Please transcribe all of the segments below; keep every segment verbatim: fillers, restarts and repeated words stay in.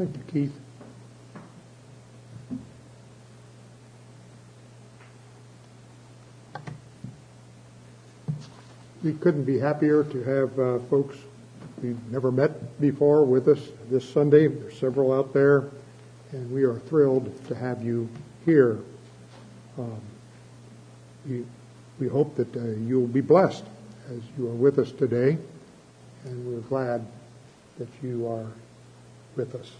Thank you, Keith. We couldn't be happier to have uh, folks we've never met before with us this Sunday. There's several out there, and we are thrilled to have you here. Um, we, we hope that uh, you'll be blessed as you are with us today, and we're glad that you are with us.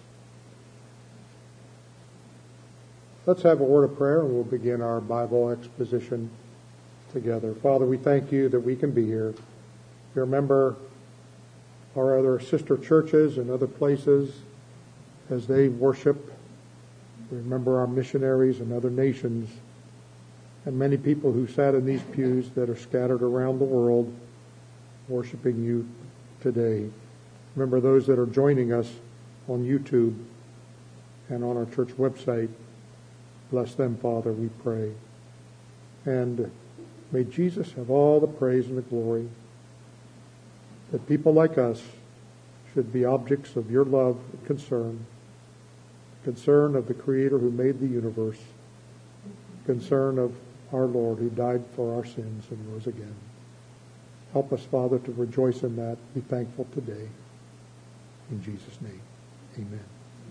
Let's have a word of prayer, and we'll begin our Bible exposition together. Father, we thank you that we can be here. We remember our other sister churches and other places as they worship. We remember our missionaries and other nations and many people who sat in these pews that are scattered around the world worshiping you today. Remember those that are joining us on YouTube and on our church website. Bless them, Father, we pray. And may Jesus have all the praise and the glory, that people like us should be objects of your love and concern, concern of the Creator who made the universe, concern of our Lord who died for our sins and rose again. Help us, Father, to rejoice in that, be thankful today. In Jesus' name, amen.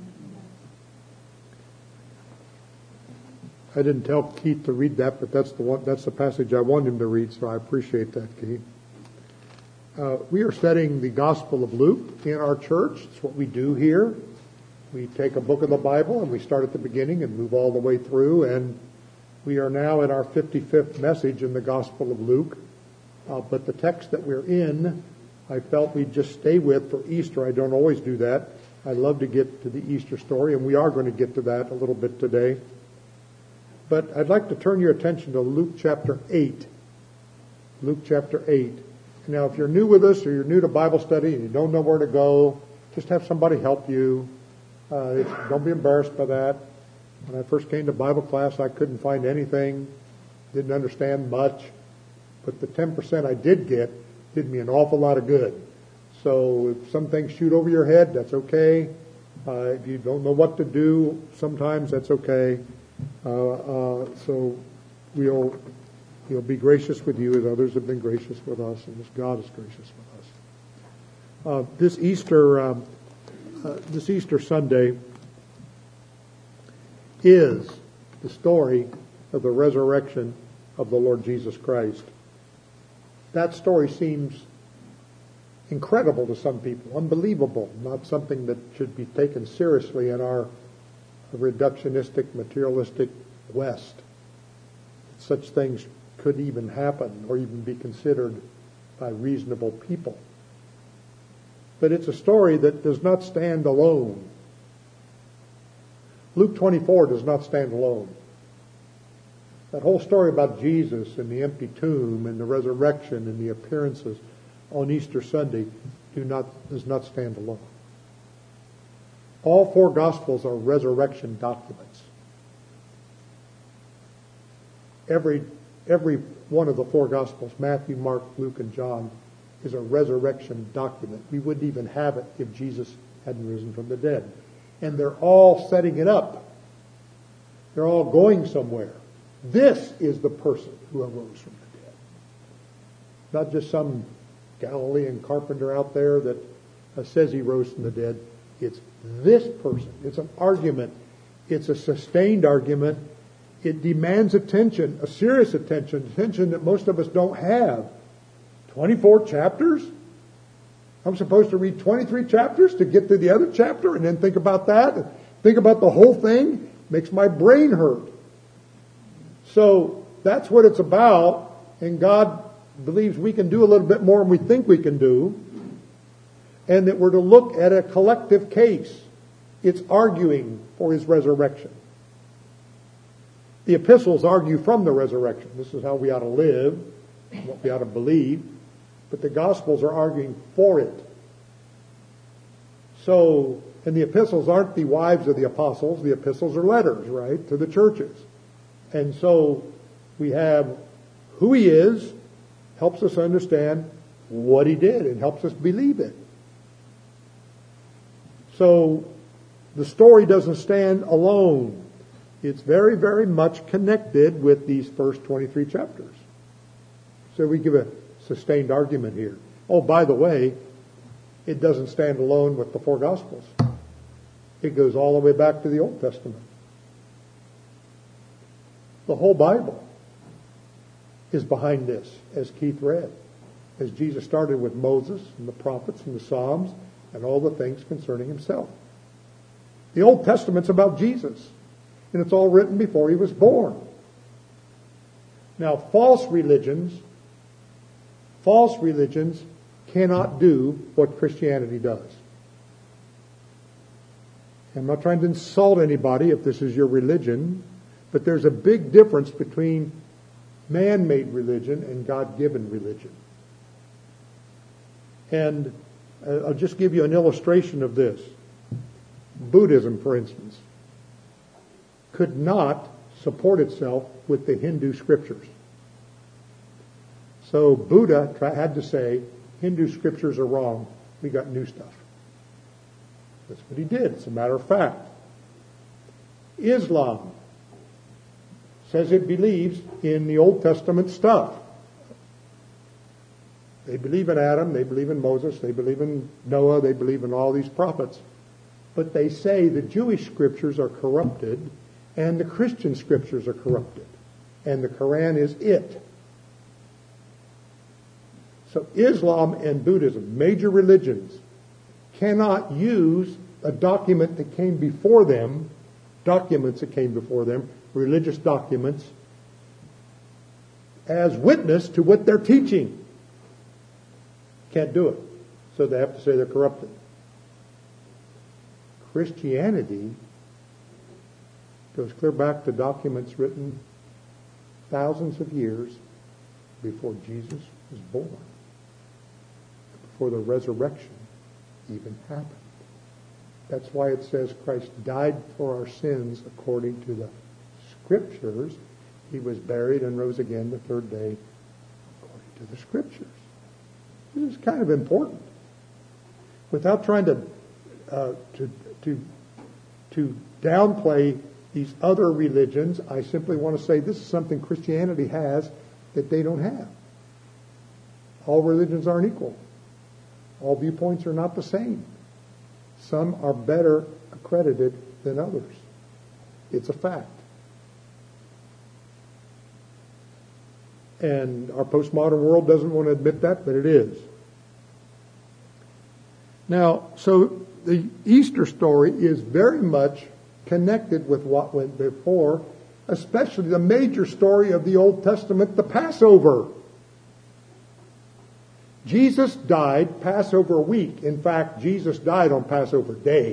I didn't tell Keith to read that, but that's the one, that's the passage I wanted him to read, so I appreciate that, Keith. Uh, we are studying the Gospel of Luke in our church. It's what we do here. We take a book of the Bible and we start at the beginning and move all the way through, and we are now in our fifty-fifth message in the Gospel of Luke. Uh, but the text that we're in, I felt we'd just stay with for Easter. I don't always do that. I love to get to the Easter story, and we are going to get to that a little bit today. But I'd like to turn your attention to Luke chapter eight. Luke chapter eight. Now, if you're new with us or you're new to Bible study and you don't know where to go, just have somebody help you. Uh, it's, don't be embarrassed by that. When I first came to Bible class, I couldn't find anything, didn't understand much. But the ten percent I did get did me an awful lot of good. So if some things shoot over your head, that's okay. Uh, if you don't know what to do, sometimes that's okay. Uh, uh, so we'll, we'll be gracious with you as others have been gracious with us, and as God is gracious with us. Uh, this Easter, um, uh, this Easter Sunday is the story of the resurrection of the Lord Jesus Christ. That story seems incredible to some people, unbelievable, not something that should be taken seriously in our reductionistic, materialistic West. Such things could even happen or even be considered by reasonable people. But it's a story that does not stand alone. Luke twenty-four does not stand alone. That whole story about Jesus and the empty tomb and the resurrection and the appearances on Easter Sunday do not does not stand alone. All four Gospels are resurrection documents. Every, every one of the four Gospels, Matthew, Mark, Luke, and John, is a resurrection document. We wouldn't even have it if Jesus hadn't risen from the dead. And they're all setting it up. They're all going somewhere. This is the person who arose from the dead. Not just some Galilean carpenter out there that uh, says he rose from the dead. It's this person. It's an argument. It's a sustained argument. It demands attention, a serious attention, attention that most of us don't have. twenty-four chapters? I'm supposed to read twenty-three chapters to get to the other chapter and then think about that? Think about the whole thing? Makes my brain hurt. So that's what it's about, and God believes we can do a little bit more than we think we can do. And that we're to look at a collective case. It's arguing for his resurrection. The epistles argue from the resurrection. This is how we ought to live, what we ought to believe. But the Gospels are arguing for it. So, and the epistles aren't the wives of the apostles. The epistles are letters, right, to the churches. And so we have who he is, helps us understand what he did, and helps us believe it. So The story doesn't stand alone. It's very, very much connected with these first twenty-three chapters. So we give a sustained argument here. Oh, by the way, it doesn't stand alone with the four Gospels. It goes all the way back to the Old Testament. The whole Bible is behind this, as Keith read. As Jesus started with Moses and the prophets and the Psalms and all the things concerning himself. The Old Testament's about Jesus. And it's all written before he was born. Now, false religions, false religions cannot do what Christianity does. I'm not trying to insult anybody if this is your religion, but there's a big difference between man-made religion and God-given religion. And I'll just give you an illustration of this. Buddhism, for instance, could not support itself with the Hindu scriptures. So Buddha had to say, Hindu scriptures are wrong. We got new stuff. That's what he did. It's a matter of fact. Islam says it believes in the Old Testament stuff. They believe in Adam, they believe in Moses, they believe in Noah, they believe in all these prophets. But they say the Jewish scriptures are corrupted and the Christian scriptures are corrupted. And the Quran is it. So Islam and Buddhism, major religions, cannot use a document that came before them, documents that came before them, religious documents, as witness to what they're teaching. Can't do it. So they have to say they're corrupted. Christianity goes clear back to documents written thousands of years before Jesus was born, before the resurrection even happened. That's why it says Christ died for our sins according to the Scriptures. He was buried and rose again the third day according to the Scriptures. This is kind of important. Without trying to uh, to to to downplay these other religions, I simply want to say this is something Christianity has that they don't have. All religions aren't equal. All viewpoints are not the same. Some are better accredited than others. It's a fact. And our postmodern world doesn't want to admit that, but it is. Now, so the Easter story is very much connected with what went before, especially the major story of the Old Testament, the Passover. Jesus died Passover week. In fact, Jesus died on Passover day.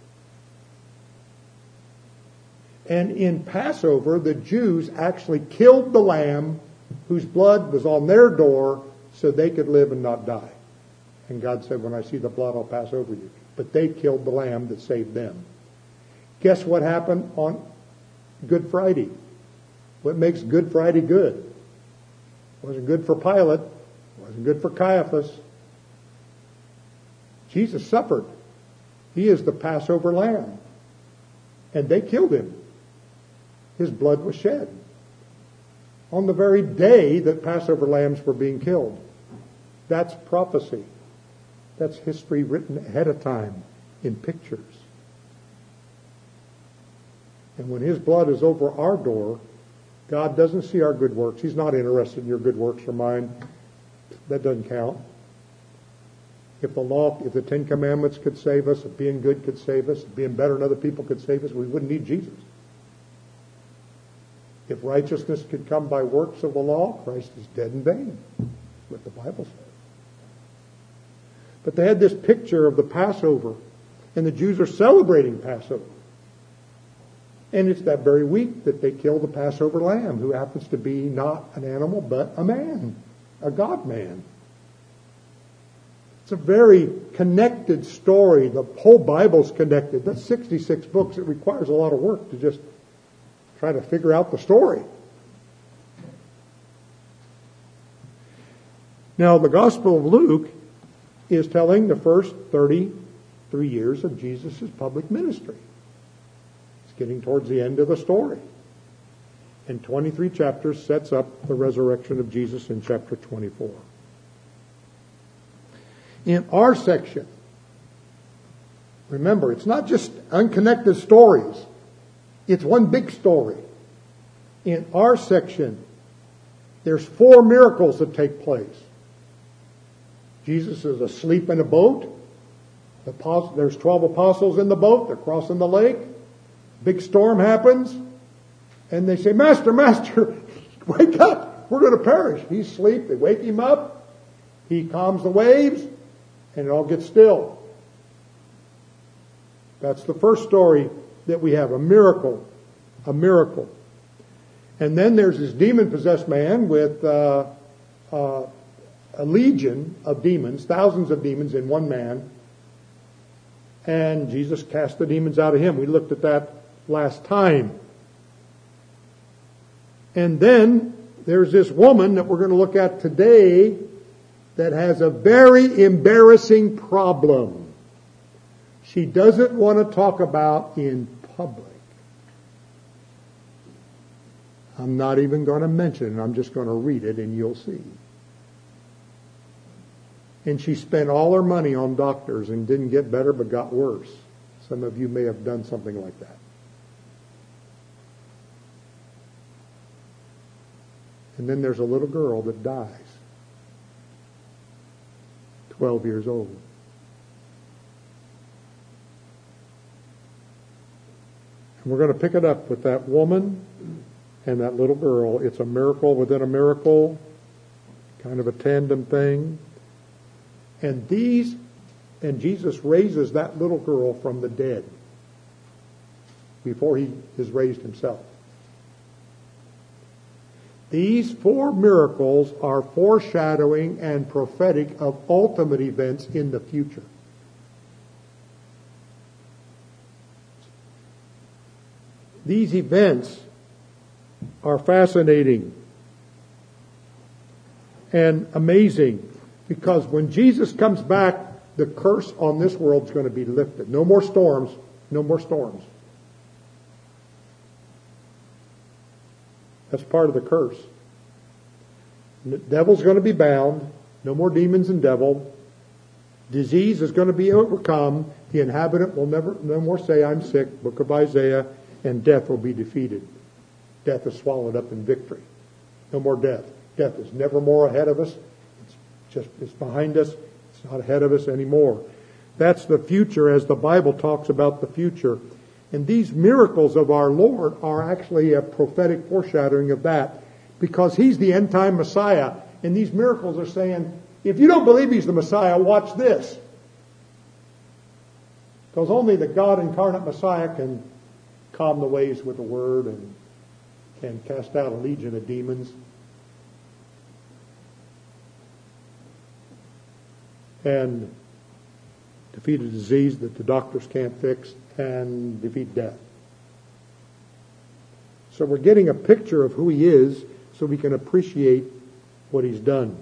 And in Passover, the Jews actually killed the lamb whose blood was on their door so they could live and not die. And God said, when I see the blood, I'll pass over you. But they killed the lamb that saved them. Guess what happened on Good Friday? What makes Good Friday good? It wasn't good for Pilate. It wasn't good for Caiaphas. Jesus suffered. He is the Passover lamb. And they killed him. His blood was shed on the very day that Passover lambs were being killed. That's prophecy. That's history written ahead of time in pictures. And when his blood is over our door, God doesn't see our good works. He's not interested in your good works or mine. That doesn't count. If the law, if the Ten Commandments could save us, if being good could save us, if being better than other people could save us, we wouldn't need Jesus. If righteousness could come by works of the law, Christ is dead in vain. That's what the Bible says. But they had this picture of the Passover, and the Jews are celebrating Passover. And it's that very week that they kill the Passover lamb, who happens to be not an animal, but a man, a God-man. It's a very connected story. The whole Bible's connected. That's sixty-six books. It requires a lot of work to just try to figure out the story. Now, the Gospel of Luke is telling the first thirty-three years of Jesus' public ministry. It's getting towards the end of the story. And twenty-three chapters sets up the resurrection of Jesus in chapter twenty-four. In our section, remember, it's not just unconnected stories. It's one big story. In our section, there's four miracles that take place. Jesus is asleep in a boat. The, there's twelve apostles in the boat. They're crossing the lake. Big storm happens. And they say, Master, Master, wake up. We're going to perish. He's asleep. They wake him up. He calms the waves. And it all gets still. That's the first story that we have. A miracle. A miracle. And then there's this demon-possessed man with uh, uh, a legion of demons, thousands of demons in one man. And Jesus cast the demons out of him. We looked at that last time. And then there's this woman that we're going to look at today that has a very embarrassing problem. She doesn't want to talk about in public. I'm not even going to mention it. I'm just going to read it and you'll see. And she spent all her money on doctors and didn't get better but got worse. Some of you may have done something like that. And then there's a little girl that dies. twelve years old. And we're going to pick it up with that woman and that little girl. It's a miracle within a miracle. Kind of a tandem thing. And these, and Jesus raises that little girl from the dead before he is raised himself. These four miracles are foreshadowing and prophetic of ultimate events in the future. These events are fascinating and amazing because when Jesus comes back, the curse on this world is going to be lifted. No more storms, no more storms. That's part of the curse. The devil's going to be bound. No more demons and devil. Disease is going to be overcome. The inhabitant will never, no more say, I'm sick. Book of Isaiah. And death will be defeated. Death is swallowed up in victory. No more death. Death is never more ahead of us. It's just, it's behind us. It's not ahead of us anymore. That's the future as the Bible talks about the future. And these miracles of our Lord are actually a prophetic foreshadowing of that because He's the end-time Messiah. And these miracles are saying, if you don't believe He's the Messiah, watch this. Because only the God incarnate Messiah can calm the waves with the Word and can cast out a legion of demons. And defeat a disease that the doctors can't fix. And defeat death. So we're getting a picture of who He is so we can appreciate what He's done.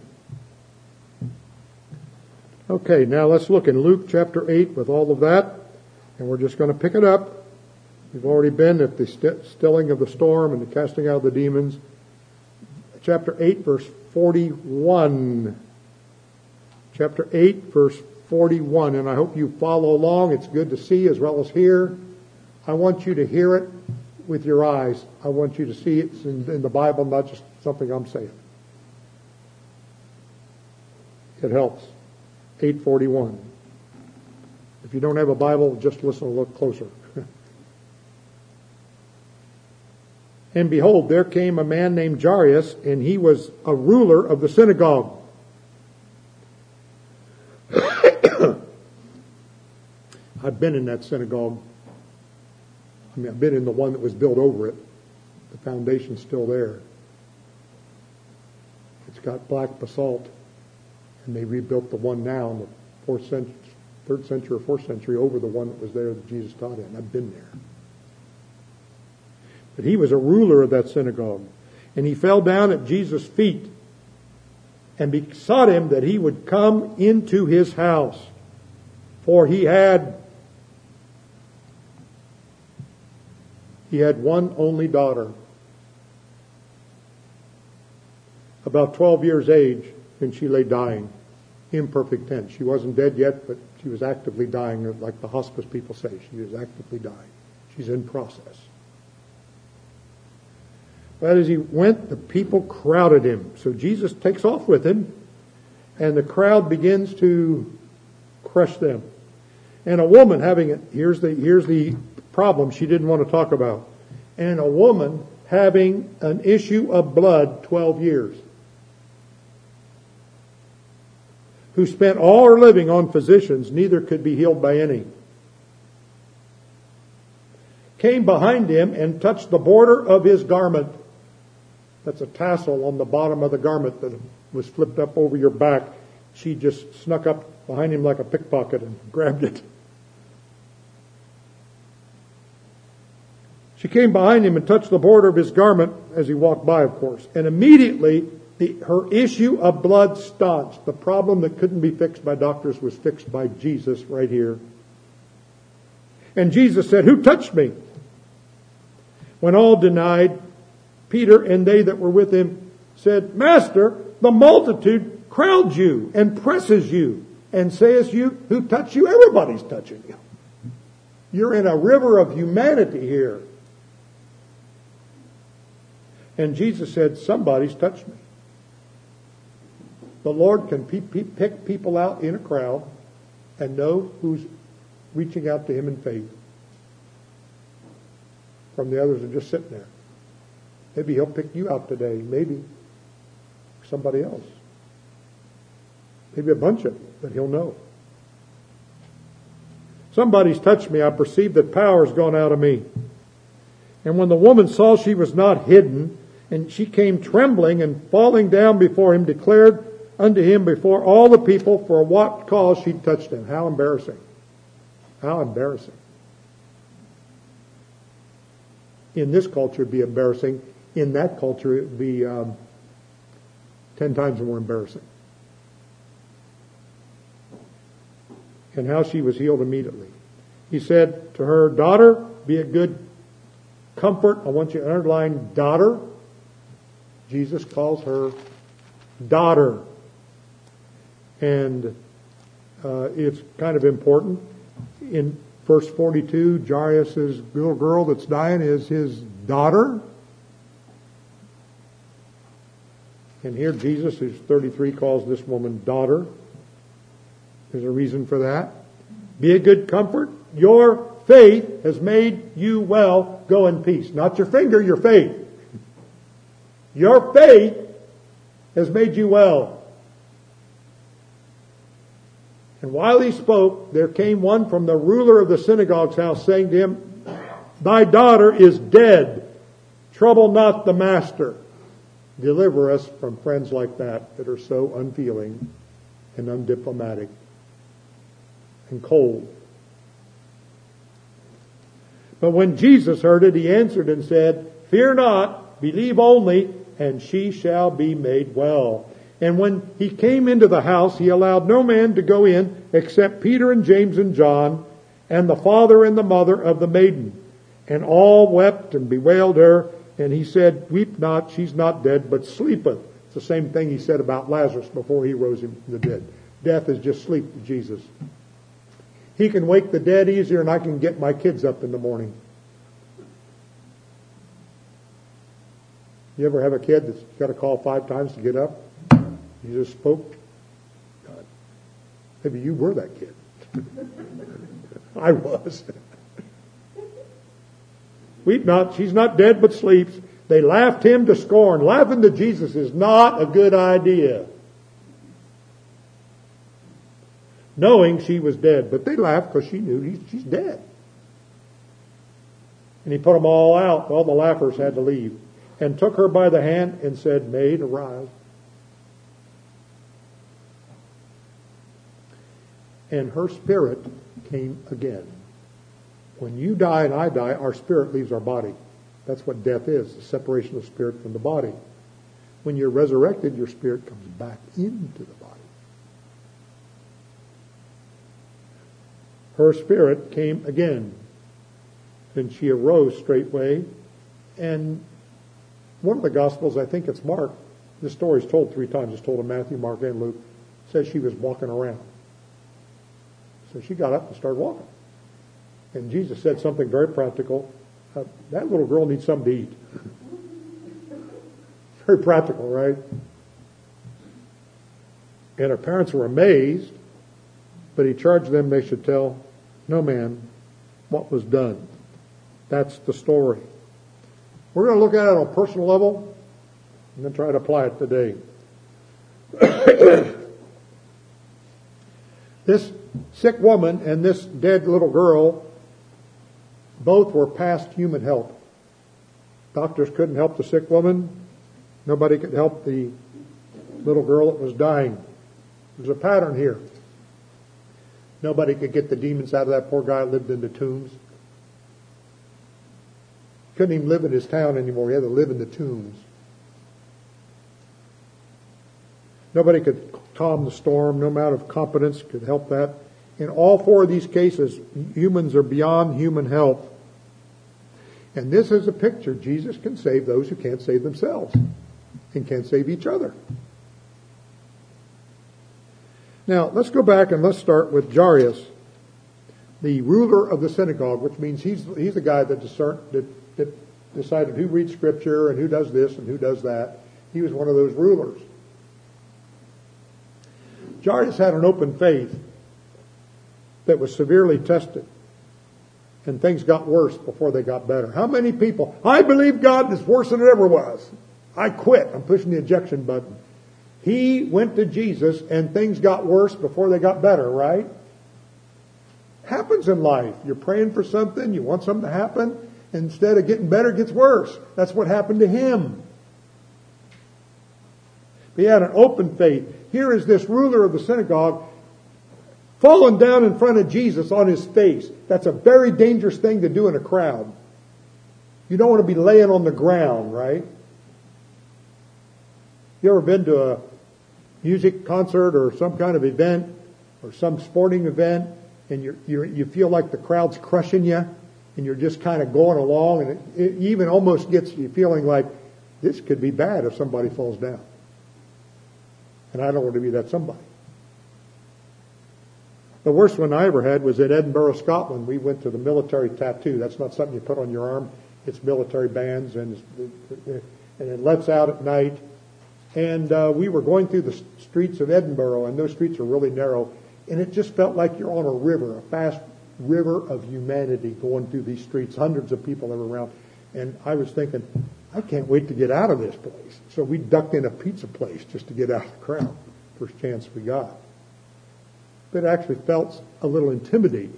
Okay, now let's look in Luke chapter eight with all of that. And we're just going to pick it up. We've already been at the st- stilling of the storm and the casting out of the demons. Chapter eight, verse forty-one. Chapter eight, verse forty-one, and I hope you follow along. It's good to see as well as hear. I want you to hear it with your eyes. I want you to see it in, in the Bible, not just something I'm saying. It helps. eight forty-one. If you don't have a Bible, just listen a little closer. And behold, there came a man named Jairus, and he was a ruler of the synagogue. I've been in that synagogue. I mean, I've been in the one that was built over it. The foundation's still there. It's got black basalt, and they rebuilt the one now in the fourth century, third century or fourth century over the one that was there that Jesus taught in. I've been there. But he was a ruler of that synagogue, and he fell down at Jesus' feet and besought him that he would come into his house, for he had He had one only daughter, about twelve years age, and she lay dying. Imperfect tense. She wasn't dead yet, but she was actively dying, like the hospice people say. She was actively dying. She's in process. But as he went, the people crowded him. So Jesus takes off with him, and the crowd begins to crush them. And a woman having it, here's the, here's the problem she didn't want to talk about. And a woman having an issue of blood twelve years, who spent all her living on physicians, neither could be healed by any, came behind him and touched the border of his garment. That's a tassel on the bottom of the garment that was flipped up over your back. She just snuck up behind him like a pickpocket and grabbed it. She came behind him and touched the border of his garment as he walked by, of course. And immediately the, her issue of blood staunched. The problem that couldn't be fixed by doctors was fixed by Jesus right here. And Jesus said, "Who touched me?" When all denied, Peter and they that were with him said, "Master, the multitude crowds you and presses you, and says you, who touched you?" Everybody's touching you. You're in a river of humanity here. And Jesus said, "Somebody's touched me." The Lord can pe- pe- pick people out in a crowd and know who's reaching out to him in faith from the others are just sitting there. Maybe he'll pick you out today. Maybe somebody else. Maybe a bunch of them, but he'll know. "Somebody's touched me. I perceive that power has gone out of me." And when the woman saw she was not hidden, and she came trembling and falling down before him, declared unto him before all the people for what cause she touched him. How embarrassing. How embarrassing. In this culture, it'd be embarrassing. In that culture, it would be um, ten times more embarrassing. And how she was healed immediately. He said to her, "Daughter, be of good comfort." I want you to underline daughter. Jesus calls her daughter. And uh, it's kind of important. In verse forty-two, Jairus' little girl that's dying is his daughter. And here Jesus, who's thirty-three, calls this woman daughter. There's a reason for that. "Be of good comfort. Your faith has made you well. Go in peace." Not your finger, your faith. Your faith has made you well. And while he spoke, there came one from the ruler of the synagogue's house, saying to him, "Thy daughter is dead. Trouble not the master." Deliver us from friends like that, that are so unfeeling and undiplomatic and cold. But when Jesus heard it, he answered and said, "Fear not, believe only, and she shall be made well." And when he came into the house, he allowed no man to go in except Peter and James and John, and the father and the mother of the maiden. And all wept and bewailed her. And he said, "Weep not, she's not dead, but sleepeth." It's the same thing he said about Lazarus before he rose him from the dead. Death is just sleep to Jesus. He can wake the dead easier than I can get my kids up in the morning. You ever have a kid that's got to call five times to get up? You just spoke. God. Maybe you were that kid. I was. "Weep not, she's not dead, but sleeps." They laughed him to scorn. Laughing to Jesus is not a good idea. Knowing she was dead. But they laughed because she knew he, she's dead. And he put them all out. All the laughers had to leave. And took her by the hand and said, "Maid, arise." And her spirit came again. When you die and I die, our spirit leaves our body. That's what death is, the separation of spirit from the body. When you're resurrected, your spirit comes back into the body. Her spirit came again. And she arose straightway. And one of the Gospels, I think it's Mark, this story is told three times. It's told in Matthew, Mark, and Luke. Says she was walking around. So she got up and started walking. And Jesus said something very practical. Uh, that little girl needs something to eat. Very practical, right? And her parents were amazed, but he charged them they should tell no man what was done. That's the story. We're going to look at it on a personal level and then try to apply it today. This sick woman and this dead little girl both were past human help. Doctors couldn't help the sick woman. Nobody could help the little girl that was dying. There's a pattern here. Nobody could get the demons out of that poor guy that lived in the tombs. Couldn't even live in his town anymore. He had to live in the tombs. Nobody could calm the storm. No amount of competence could help that. In all four of these cases, humans are beyond human help. And this is a picture. Jesus can save those who can't save themselves and can't save each other. Now, let's go back and let's start with Jairus, the ruler of the synagogue, which means he's he's the guy that, discern, that, that decided who reads Scripture and who does this and who does that. He was one of those rulers. Jairus had an open faith that was severely tested. And things got worse before they got better. How many people, I believe God is worse than it ever was. I quit. I'm pushing the ejection button. He went to Jesus and things got worse before they got better, right? Happens in life. You're praying for something, you want something to happen, and instead of getting better, it gets worse. That's what happened to him. He had an open faith. Here is this ruler of the synagogue fallen down in front of Jesus on his face. That's a very dangerous thing to do in a crowd. You don't want to be laying on the ground, right? You ever been to a music concert or some kind of event or some sporting event and you're, you're, you feel like the crowd's crushing you and you're just kind of going along and it, it even almost gets you feeling like this could be bad if somebody falls down. And I don't want to be that somebody. The worst one I ever had was at Edinburgh, Scotland. We went to the military tattoo. That's not something you put on your arm. It's military bands, and, it's, and it lets out at night. And uh, we were going through the streets of Edinburgh, and those streets are really narrow. And it just felt like you're on a river, a fast river of humanity going through these streets. Hundreds of people ever around. And I was thinking, I can't wait to get out of this place. So we ducked in a pizza place just to get out of the crowd. First chance we got. But it actually felt a little intimidating.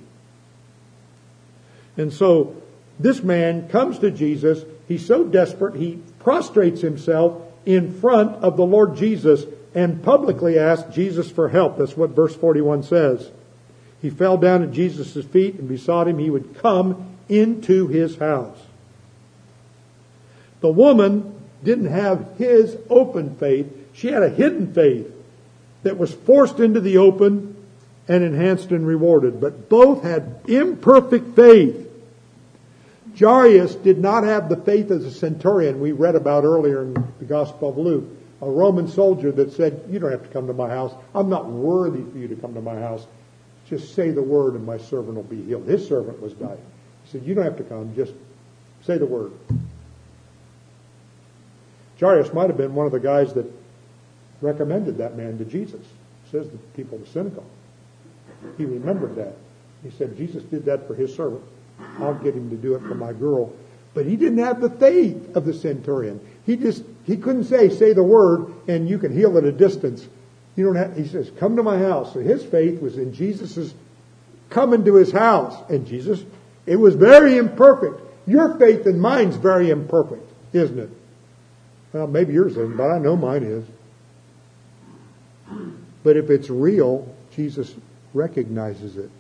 And so this man comes to Jesus. He's so desperate, he prostrates himself in front of the Lord Jesus and publicly asks Jesus for help. That's what verse forty-one says. He fell down at Jesus' feet and besought him he would come into his house. The woman didn't have his open faith. She had a hidden faith that was forced into the open and enhanced and rewarded. But both had imperfect faith. Jairus did not have the faith of the centurion we read about earlier in the Gospel of Luke. A Roman soldier that said, you don't have to come to my house. I'm not worthy for you to come to my house. Just say the word and my servant will be healed. His servant was dying. He said, you don't have to come. Just say the word. Jairus might have been one of the guys that recommended that man to Jesus. Says the people of the synagogue. He remembered that. He said, Jesus did that for his servant. I'll get him to do it for my girl. But he didn't have the faith of the centurion. He just, he couldn't say, say the word and you can heal at a distance. You don't have, he says, come to my house. So his faith was in Jesus' coming to his house. And Jesus, it was very imperfect. Your faith and mine's very imperfect, isn't it? Well, maybe yours isn't, but I know mine is. But if it's real, Jesus recognizes it.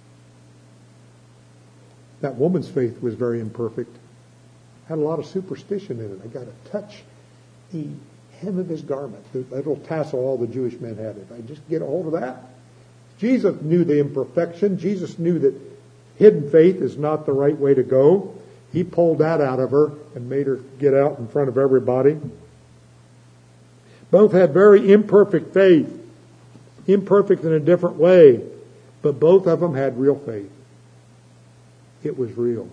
That woman's faith was very imperfect. Had a lot of superstition in it. I got to touch the hem of his garment, that little tassel all the Jewish men had. If I just get a hold of that. Jesus knew the imperfection. Jesus knew that hidden faith is not the right way to go. He pulled that out of her and made her get out in front of everybody. Both had very imperfect faith. Imperfect in a different way. But both of them had real faith. It was real.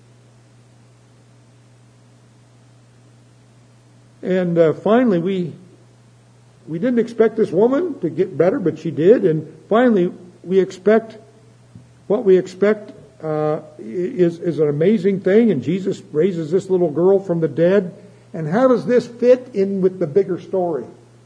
And uh, finally, we we didn't expect this woman to get better, but she did. And finally, we expect what we expect uh, is is an amazing thing. And Jesus raises this little girl from the dead. And how does this fit in with the bigger story?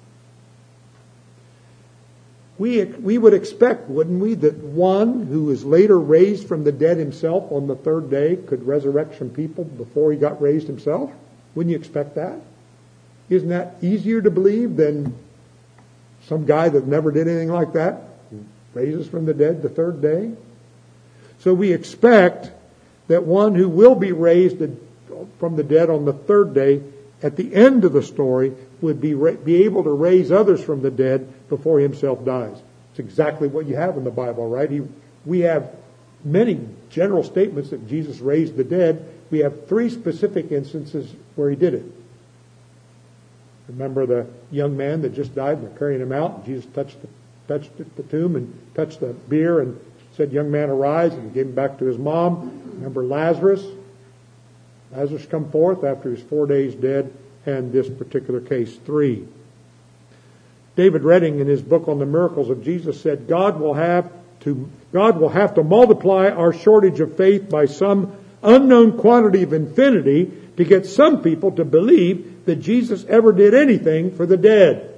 We we would expect, wouldn't we, that one who was later raised from the dead himself on the third day could resurrect some people before he got raised himself? Wouldn't you expect that? Isn't that easier to believe than some guy that never did anything like that, raises from the dead the third day? So we expect that one who will be raised from the dead on the third day, at the end of the story, would be be able to raise others from the dead before he himself dies. It's exactly what you have in the Bible, right? He, we have many general statements that Jesus raised the dead. We have three specific instances where he did it. Remember the young man that just died and they're carrying him out, and Jesus touched the, touched the tomb and touched the bier and said, "Young man, arise," and gave him back to his mom. Remember Lazarus? Lazarus come forth after he's four days dead, and this particular case, three. David Redding, in his book on the miracles of Jesus, said, God will have to God will have to multiply our shortage of faith by some unknown quantity of infinity to get some people to believe that Jesus ever did anything for the dead.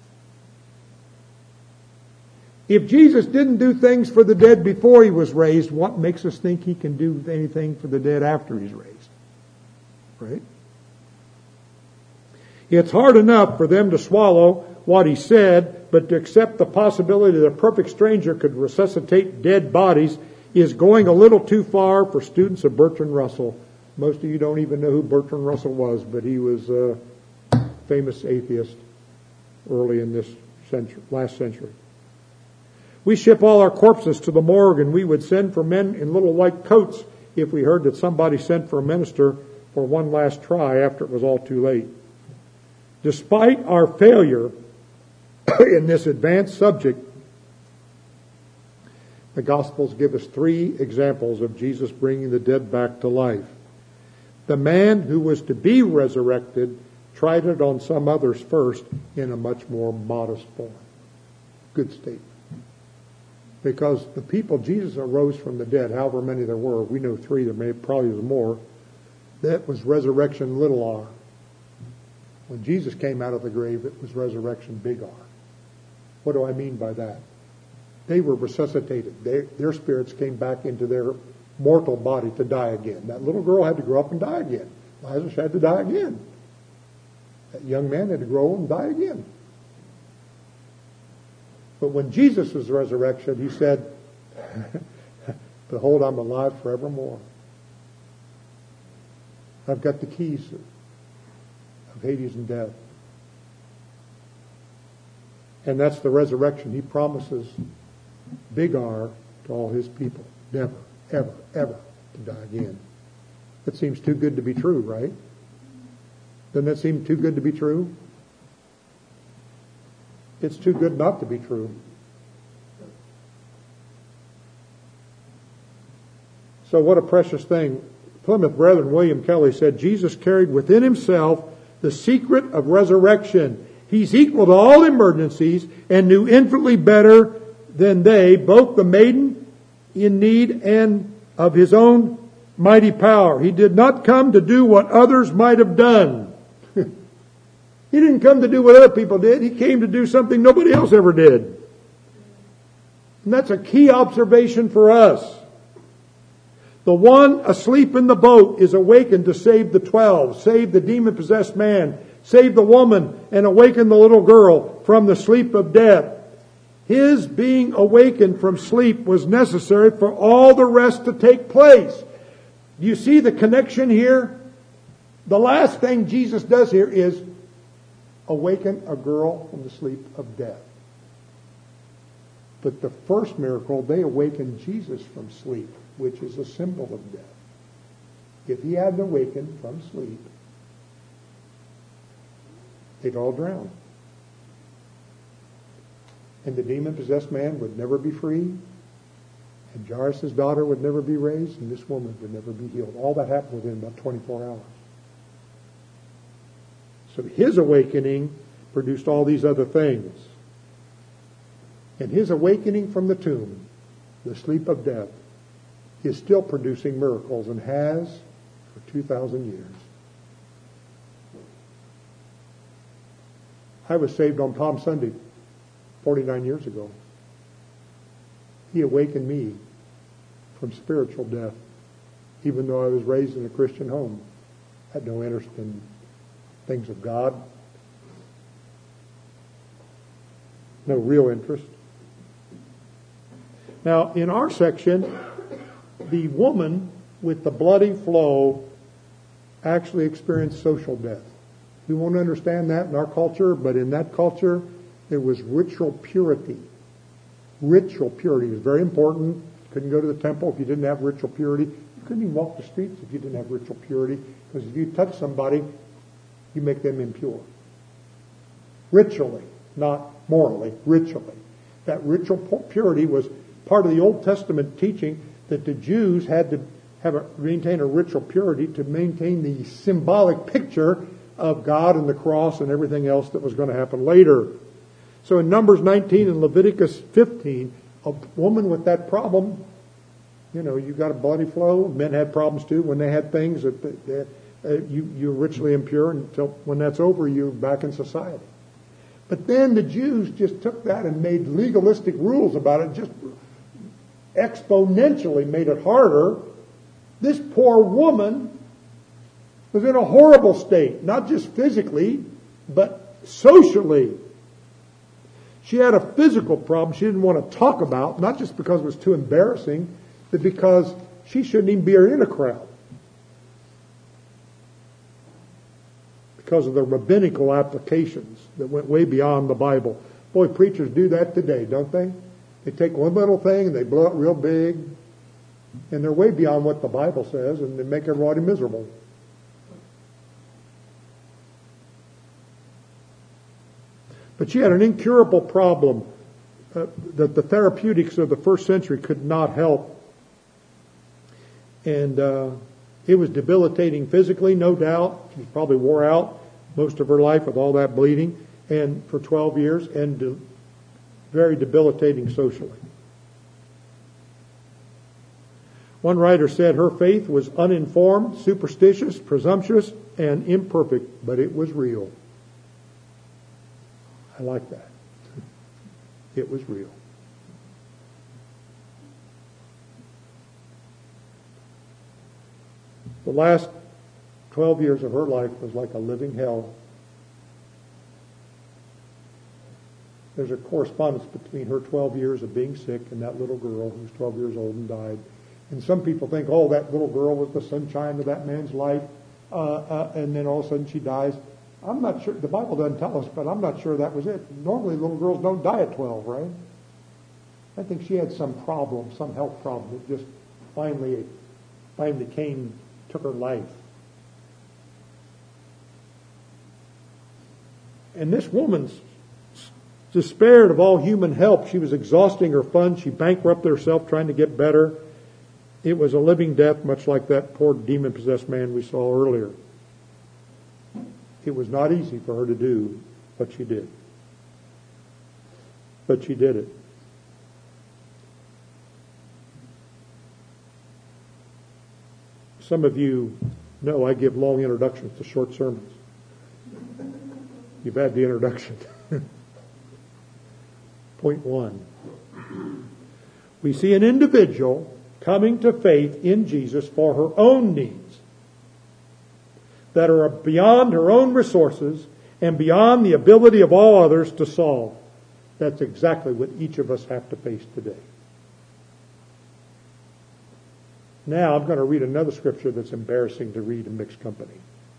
If Jesus didn't do things for the dead before he was raised, what makes us think he can do anything for the dead after he's raised? Right? It's hard enough for them to swallow what he said, but to accept the possibility that a perfect stranger could resuscitate dead bodies is going a little too far for students of Bertrand Russell. Most of you don't even know who Bertrand Russell was, but he was a famous atheist early in this century, last century. We ship all our corpses to the morgue, and we would send for men in little white coats if we heard that somebody sent for a minister for one last try after it was all too late. Despite our failure in this advanced subject, the Gospels give us three examples of Jesus bringing the dead back to life. The man who was to be resurrected tried it on some others first in a much more modest form. Good statement. Because the people Jesus arose from the dead, however many there were, we know three, there may probably was more, that was resurrection little r. When Jesus came out of the grave, it was resurrection big R. What do I mean by that? They were resuscitated. They, their spirits came back into their mortal body to die again. That little girl had to grow up and die again. Lazarus had to die again. That young man had to grow and die again. But when Jesus was resurrected, he said, "Behold, I'm alive forevermore. I've got the keys of Hades and death." And that's the resurrection he promises, big R, to all his people. Never, ever, ever to die again. That seems too good to be true, right? Doesn't that seem too good to be true? It's too good not to be true. So what a precious thing. Plymouth Brethren William Kelly said, Jesus carried within himself the secret of resurrection. He's equal to all emergencies and knew infinitely better than they, both the maiden in need and of his own mighty power. He did not come to do what others might have done. He didn't come to do what other people did. He came to do something nobody else ever did. And that's a key observation for us. The one asleep in the boat is awakened to save the twelve, save the demon-possessed man, save the woman, and awaken the little girl from the sleep of death. His being awakened from sleep was necessary for all the rest to take place. Do you see the connection here? The last thing Jesus does here is awaken a girl from the sleep of death. But the first miracle, they awakened Jesus from sleep. which is a symbol of death. If he hadn't awakened from sleep, they'd all drown. And the demon-possessed man would never be free, and Jairus' daughter would never be raised, and this woman would never be healed. All that happened within about twenty-four hours. So his awakening produced all these other things. And his awakening from the tomb, the sleep of death, is still producing miracles and has for two thousand years. I was saved on Palm Sunday forty-nine years ago. He awakened me from spiritual death, even though I was raised in a Christian home. I had no interest in things of God. No real interest. Now, in our section, the woman with the bloody flow actually experienced social death. We won't understand that in our culture, but in that culture, there was ritual purity. Ritual purity is very important. You couldn't go to the temple if you didn't have ritual purity. You couldn't even walk the streets if you didn't have ritual purity, because if you touch somebody, you make them impure. Ritually, not morally, ritually. That ritual purity was part of the Old Testament teaching that the Jews had to have a, maintain a ritual purity to maintain the symbolic picture of God and the cross and everything else that was going to happen later. So in Numbers nineteen and Leviticus fifteen, a woman with that problem, you know, you got a bloody flow. Men had problems too when they had things that, that, that uh, you, you're ritually impure until when that's over, you're back in society. But then the Jews just took that and made legalistic rules about it, just exponentially made it harder. This poor woman was in a horrible state, not just physically, but socially. She had a physical problem she didn't want to talk about, not just because it was too embarrassing, but because she shouldn't even be in a crowd. Because of the rabbinical applications that went way beyond the Bible. Boy, preachers do that today, don't they? They take one little thing and they blow it real big, and they're way beyond what the Bible says, and they make everybody miserable. But she had an incurable problem uh, that the therapeutics of the first century could not help. And uh, it was debilitating physically, no doubt. She probably wore out most of her life with all that bleeding, and for twelve years, and de- very debilitating socially. One writer said her faith was uninformed, superstitious, presumptuous, and imperfect, but it was real. I like that. It was real. The last twelve years of her life was like a living hell. There's a correspondence between her twelve years of being sick and that little girl who was twelve years old and died. And some people think, oh, that little girl was the sunshine of that man's life, uh, uh, and then all of a sudden she dies. I'm not sure, the Bible doesn't tell us, but I'm not sure that was it. Normally little girls don't die at twelve, right? I think she had some problem, some health problem that just finally, finally came, took her life. And this woman despaired of all human help. She was exhausting her funds. She bankrupted herself trying to get better. It was a living death, much like that poor demon-possessed man we saw earlier. It was not easy for her to do, but she did. But she did it. Some of you know I give long introductions to short sermons. You've had the introduction. Point one. We see an individual coming to faith in Jesus for her own needs that are beyond her own resources and beyond the ability of all others to solve. That's exactly what each of us have to face today. Now I'm going to read another scripture that's embarrassing to read in mixed company.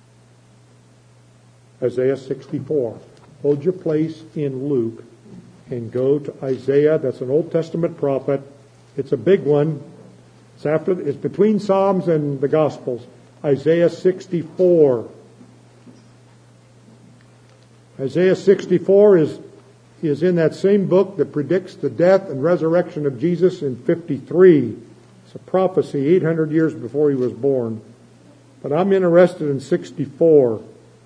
Isaiah sixty-four. Hold your place in Luke and go to Isaiah. That's an Old Testament prophet. It's a big one. It's after, it's between Psalms and the Gospels. Isaiah sixty-four. Isaiah sixty-four is, is in that same book that predicts the death and resurrection of Jesus in fifty-three. It's a prophecy eight hundred years before he was born. But I'm interested in sixty-four.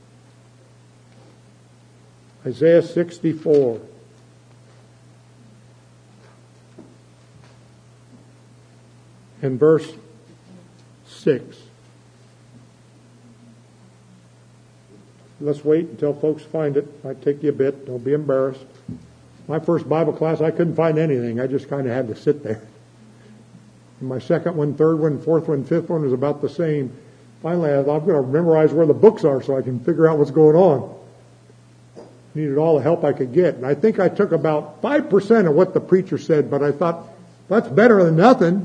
Isaiah sixty-four. And verse six. Let's wait until folks find it. Might take you a bit. Don't be embarrassed. My first Bible class, I couldn't find anything. I just kind of had to sit there. And my second one, third one, fourth one, fifth one was about the same. Finally, I'm going to memorize where the books are so I can figure out what's going on. Needed all the help I could get. And I think I took about five percent of what the preacher said, but I thought, that's better than nothing.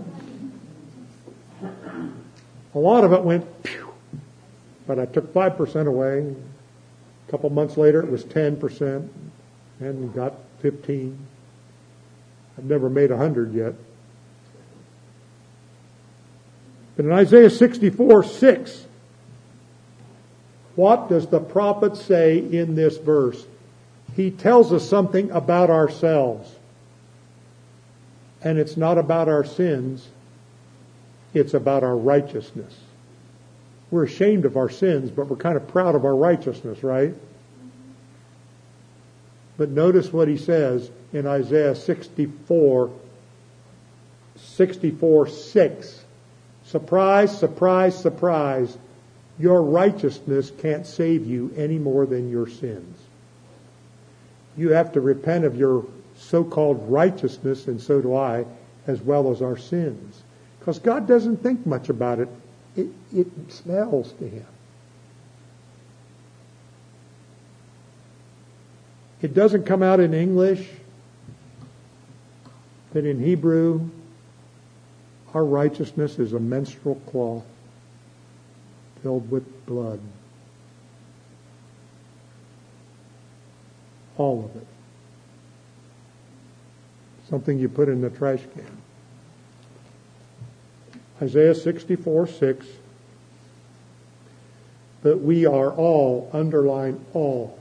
A lot of it went, phew, but I took five percent away. A couple months later, it was ten percent, and we got fifteen. I've never made a hundred yet. But in Isaiah sixty-four, six, what does the prophet say in this verse? He tells us something about ourselves. And it's not about our sins. It's about our righteousness. We're ashamed of our sins, but we're kind of proud of our righteousness, right? But notice what he says in Isaiah sixty-four, sixty-four, six. Surprise, surprise, surprise. Your righteousness can't save you any more than your sins. You have to repent of your so-called righteousness, and so do I, as well as our sins. Because God doesn't think much about it. It, it smells to Him. It doesn't come out in English, but in Hebrew, our righteousness is a menstrual cloth filled with blood. All of it. Something you put in the trash can. Isaiah sixty-four, six. But we are all, underline all.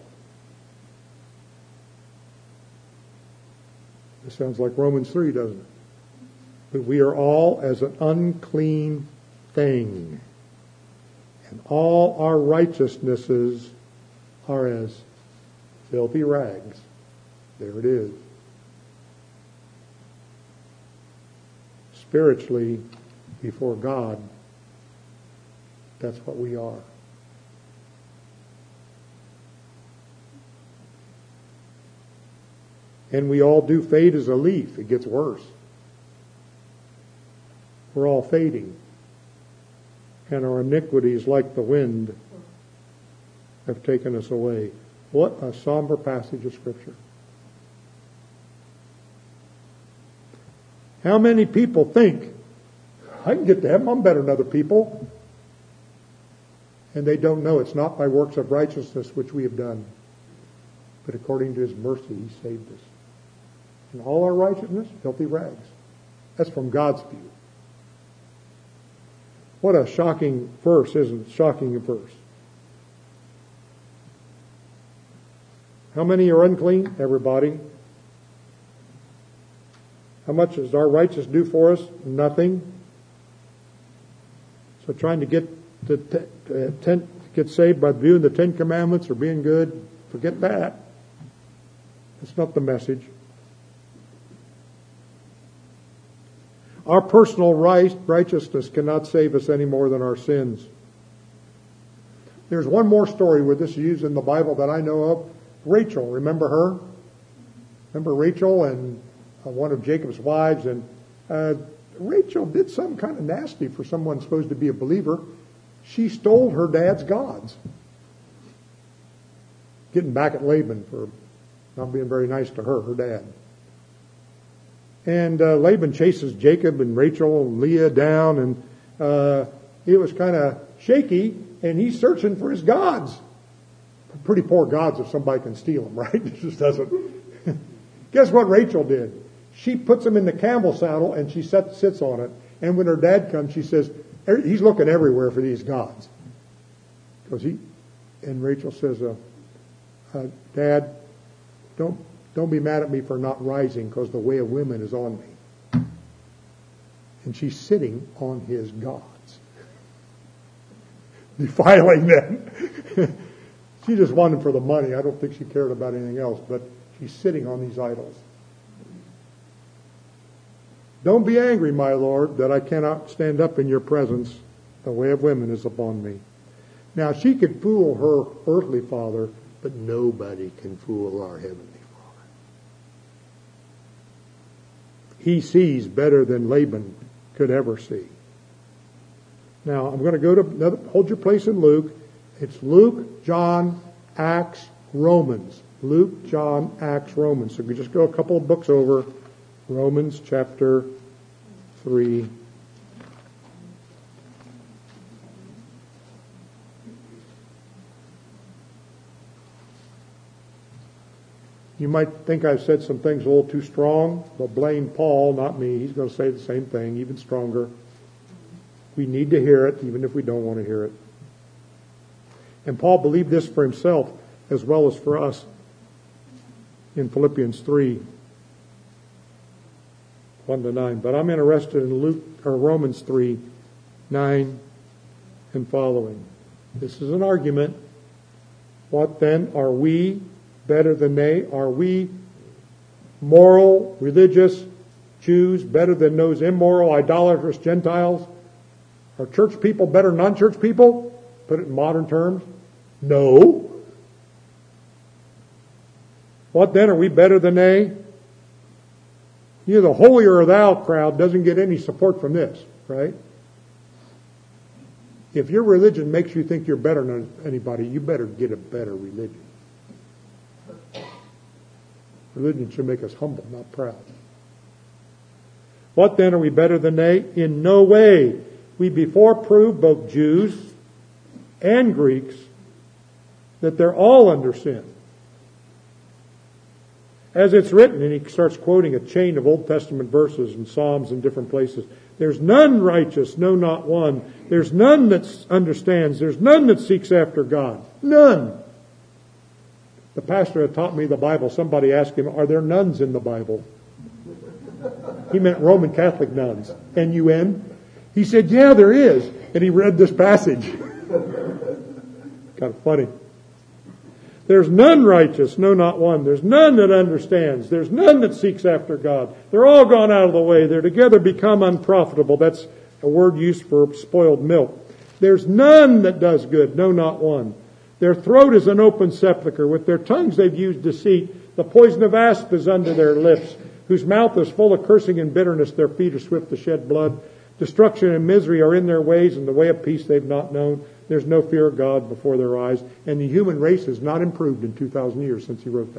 This sounds like Romans three, doesn't it? But we are all as an unclean thing. And all our righteousnesses are as filthy rags. There it is. Spiritually, before God, that's what we are. And we all do fade as a leaf. It gets worse. We're all fading. And our iniquities, like the wind, have taken us away. What a somber passage of Scripture. How many people think, I can get to heaven, I'm better than other people. And they don't know it's not by works of righteousness which we have done, but according to His mercy He saved us. And all our righteousness, filthy rags. That's from God's view. What a shocking verse, isn't it? Shocking verse. How many are unclean? Everybody. How much does our righteousness do for us? Nothing. So trying to get to, to, to get saved by doing the Ten Commandments or being good, forget that. That's not the message. Our personal right, righteousness cannot save us any more than our sins. There's one more story where this is used in the Bible that I know of. Rachel, remember her? Remember Rachel and uh, one of Jacob's wives? And uh, Rachel did something kind of nasty for someone supposed to be a believer. She stole her dad's gods. Getting back at Laban for not being very nice to her, her dad. And uh, Laban chases Jacob and Rachel and Leah down, and uh, he was kind of shaky, and he's searching for his gods. Pretty poor gods if somebody can steal them, right? It just doesn't. Guess what Rachel did? She puts them in the camel saddle, and she set, sits on it, And when her dad comes, she says, he's looking everywhere for these gods. Because he, and Rachel says, uh, uh, Dad, don't don't be mad at me for not rising, because the way of women is on me. And she's sitting on his gods, defiling them. She just wanted for the money. I don't think she cared about anything else, but she's sitting on these idols. Don't be angry, my Lord, that I cannot stand up in your presence. The way of women is upon me. Now, she could fool her earthly father, but nobody can fool our heavenly Father. He sees better than Laban could ever see. Now, I'm going to go to another, hold your place in Luke. It's Luke, John, Acts, Romans. Luke, John, Acts, Romans. So we just go a couple of books over. Romans chapter three. You might think I've said some things a little too strong, but blame Paul, not me. He's going to say the same thing, even stronger. We need to hear it, even if we don't want to hear it. And Paul believed this for himself as well as for us in Philippians three, one to nine. But I'm interested in Luke or Romans three, nine and following. This is an argument. What then? Are we better than they? Are we moral, religious Jews better than those immoral, idolatrous Gentiles? Are church people better than non-church people? Put it in modern terms. No. What then? Are we better than they? You know, the holier thou crowd doesn't get any support from this, right? If your religion makes you think you're better than anybody, you better get a better religion. Religion should make us humble, not proud. What then? Are we better than they? In no way. We before proved, both Jews and Greeks, that they're all under sin. As it's written, and he starts quoting a chain of Old Testament verses and Psalms in different places. There's none righteous, no, not one. There's none that understands. There's none that seeks after God. None. The pastor had taught me the Bible. Somebody asked him, are there nuns in the Bible? He meant Roman Catholic nuns. N U N. He said, yeah, there is. And he read this passage. Kind of funny. There's none righteous, no, not one. There's none that understands. There's none that seeks after God. They're all gone out of the way. They're together become unprofitable. That's a word used for spoiled milk. There's none that does good, no, not one. Their throat is an open sepulchre. With their tongues they've used deceit. The poison of asp is under their lips, whose mouth is full of cursing and bitterness. Their feet are swift to shed blood. Destruction and misery are in their ways, and the way of peace they've not known. There's no fear of God before their eyes. And the human race has not improved in two thousand years since he wrote that.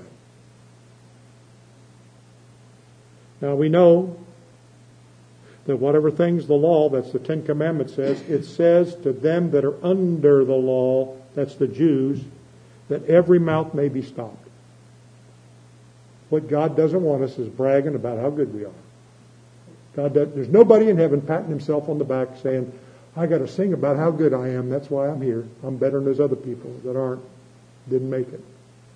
Now we know that whatever things the law, that's the Ten Commandments says, it says to them that are under the law, that's the Jews, that every mouth may be stopped. What God doesn't want us is bragging about how good we are. God does, there's nobody in heaven patting himself on the back saying, I got to sing about how good I am. That's why I'm here. I'm better than those other people that aren't, didn't make it.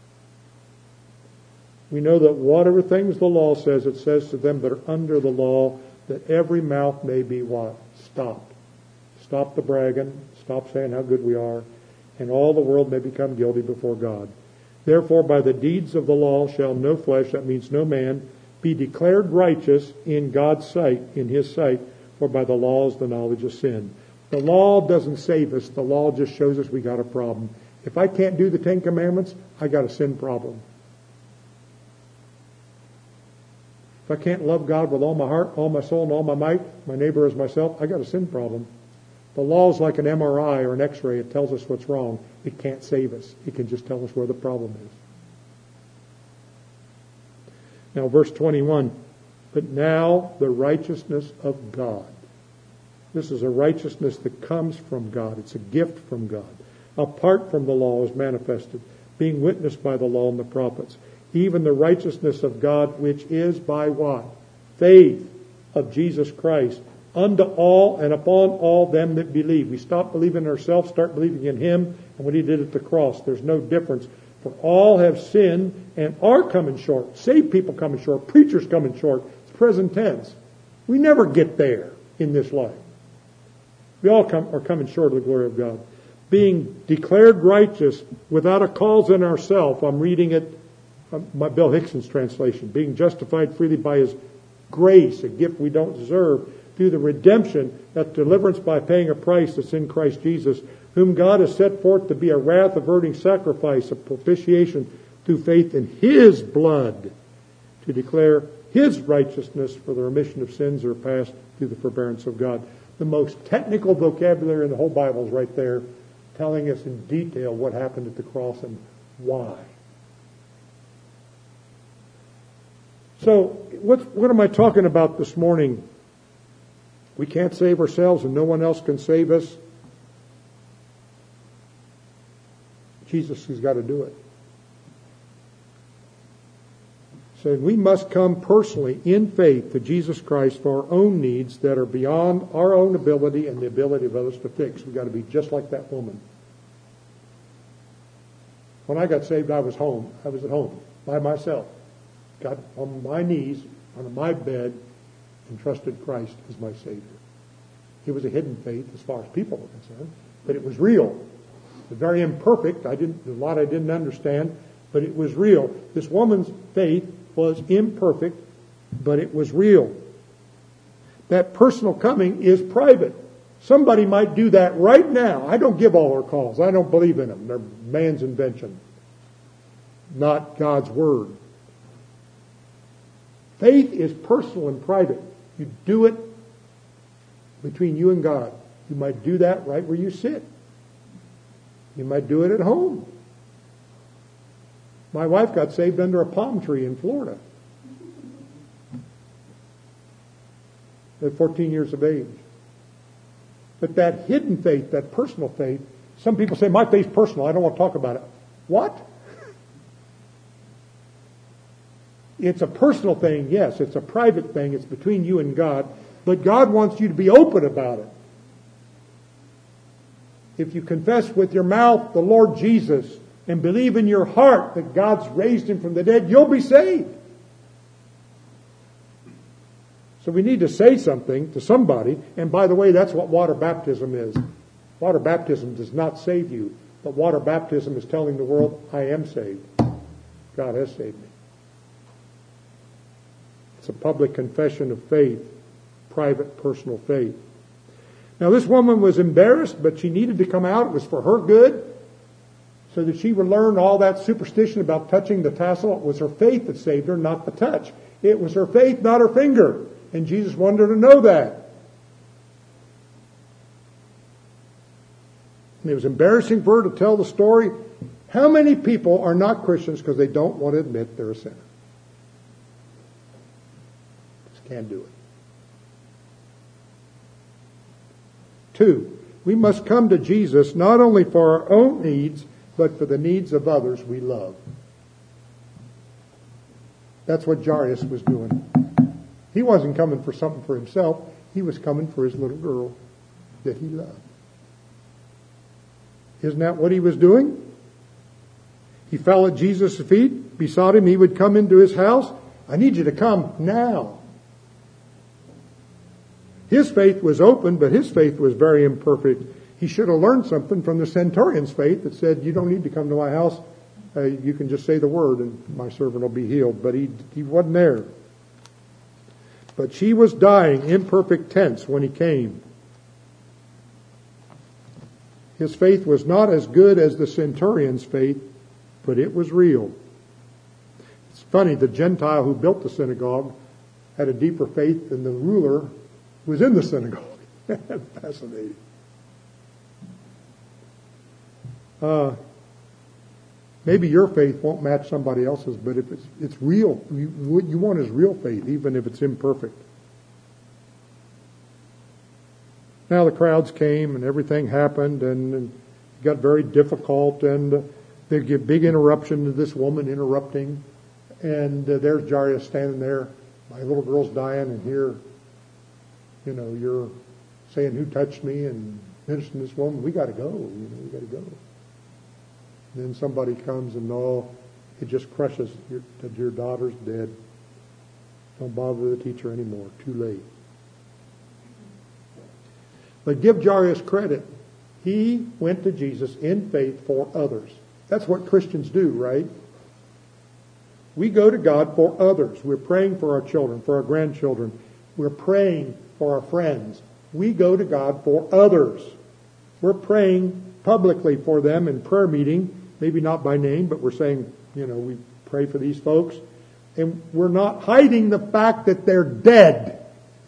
We know that whatever things the law says, it says to them that are under the law, that every mouth may be what? Stopped. Stop the bragging. Stop saying how good we are. And all the world may become guilty before God. Therefore, by the deeds of the law shall no flesh, that means no man, be declared righteous in God's sight, in his sight, for by the law is the knowledge of sin. The law doesn't save us. The law just shows us we got a problem. If I can't do the Ten Commandments, I got a sin problem. If I can't love God with all my heart, all my soul, and all my might, my neighbor as myself, I got a sin problem. The law is like an M R I or an X-ray. It tells us what's wrong. It can't save us. It can just tell us where the problem is. Now, verse twenty-one, but now the righteousness of God. This is a righteousness that comes from God. It's a gift from God. Apart from the law is manifested, being witnessed by the law and the prophets. Even the righteousness of God, which is by what? Faith of Jesus Christ unto all and upon all them that believe. We stop believing in ourselves, start believing in Him and what He did at the cross. There's no difference. For all have sinned and are coming short. Saved people coming short. Preachers coming short. It's present tense. We never get there in this life. We all come, are coming short of the glory of God. Being declared righteous without a cause in ourselves. I'm reading it, uh, my Bill Hickson's translation. Being justified freely by His grace, a gift we don't deserve, through the redemption, that deliverance by paying a price that's in Christ Jesus, whom God has set forth to be a wrath-averting sacrifice, a propitiation through faith in His blood, to declare His righteousness for the remission of sins that are past through the forbearance of God. The most technical vocabulary in the whole Bible is right there, telling us in detail what happened at the cross and why. So, what, what am I talking about this morning? We can't save ourselves and no one else can save us. Jesus has got to do it. So we must come personally in faith to Jesus Christ for our own needs that are beyond our own ability and the ability of others to fix. We've got to be just like that woman. When I got saved, I was home. I was at home by myself. Got on my knees, on my bed, and trusted Christ as my Savior. It was a hidden faith as far as people were concerned, but it was real. It was very imperfect. I didn't, a lot I didn't understand, but it was real. This woman's faith was imperfect, but it was real. That personal coming is private. Somebody might do that right now. I don't give all our calls. I don't believe in them. They're man's invention, not God's Word. Faith is personal and private. You do it between you and God. You might do that right where you sit. You might do it at home. My wife got saved under a palm tree in Florida at fourteen years of age. But that hidden faith, that personal faith, some people say, my faith's personal, I don't want to talk about it. What? It's a personal thing, yes. It's a private thing. It's between you and God. But God wants you to be open about it. If you confess with your mouth the Lord Jesus and believe in your heart that God's raised Him from the dead, you'll be saved. So we need to say something to somebody. And by the way, that's what water baptism is. Water baptism does not save you. But water baptism is telling the world, I am saved. God has saved me. It's a public confession of faith, private, personal faith. Now, this woman was embarrassed, but she needed to come out. It was for her good, so that she would learn all that superstition about touching the tassel. It was her faith that saved her, not the touch. It was her faith, not her finger. And Jesus wanted her to know that. And it was embarrassing for her to tell the story. How many people are not Christians because they don't want to admit they're a sinner? Just can't do it. Two, we must come to Jesus not only for our own needs, but for the needs of others we love. That's what Jairus was doing. He wasn't coming for something for himself. He was coming for his little girl that he loved. Isn't that what he was doing? He fell at Jesus' feet, besought him he would come into his house. I need you to come now. His faith was open, but his faith was very imperfect. He should have learned something from the centurion's faith that said, you don't need to come to my house. Uh, you can just say the word and my servant will be healed. But he, he wasn't there. But she was dying, imperfect tense, when he came. His faith was not as good as the centurion's faith, but it was real. It's funny, the Gentile who built the synagogue had a deeper faith than the ruler who was in the synagogue. Fascinating. Uh, maybe your faith won't match somebody else's, but if it's, it's real, you, what you want is real faith, even if it's imperfect. Now the crowds came and everything happened and, and it got very difficult and uh, they get big interruption to this woman interrupting and uh, there's Jairus standing there. My little girl's dying and here you know, you're saying who touched me and mentioning this woman. We got to go. You know, we got to go. And then somebody comes and no, it just crushes your, that your daughter's dead. Don't bother the teacher anymore. Too late. But give Jairus credit. He went to Jesus in faith for others. That's what Christians do, right? We go to God for others. We're praying for our children, for our grandchildren. We're praying for our friends. We go to God for others. We're praying publicly for them in prayer meeting, maybe not by name, but we're saying, you know, we pray for these folks. And we're not hiding the fact that they're dead.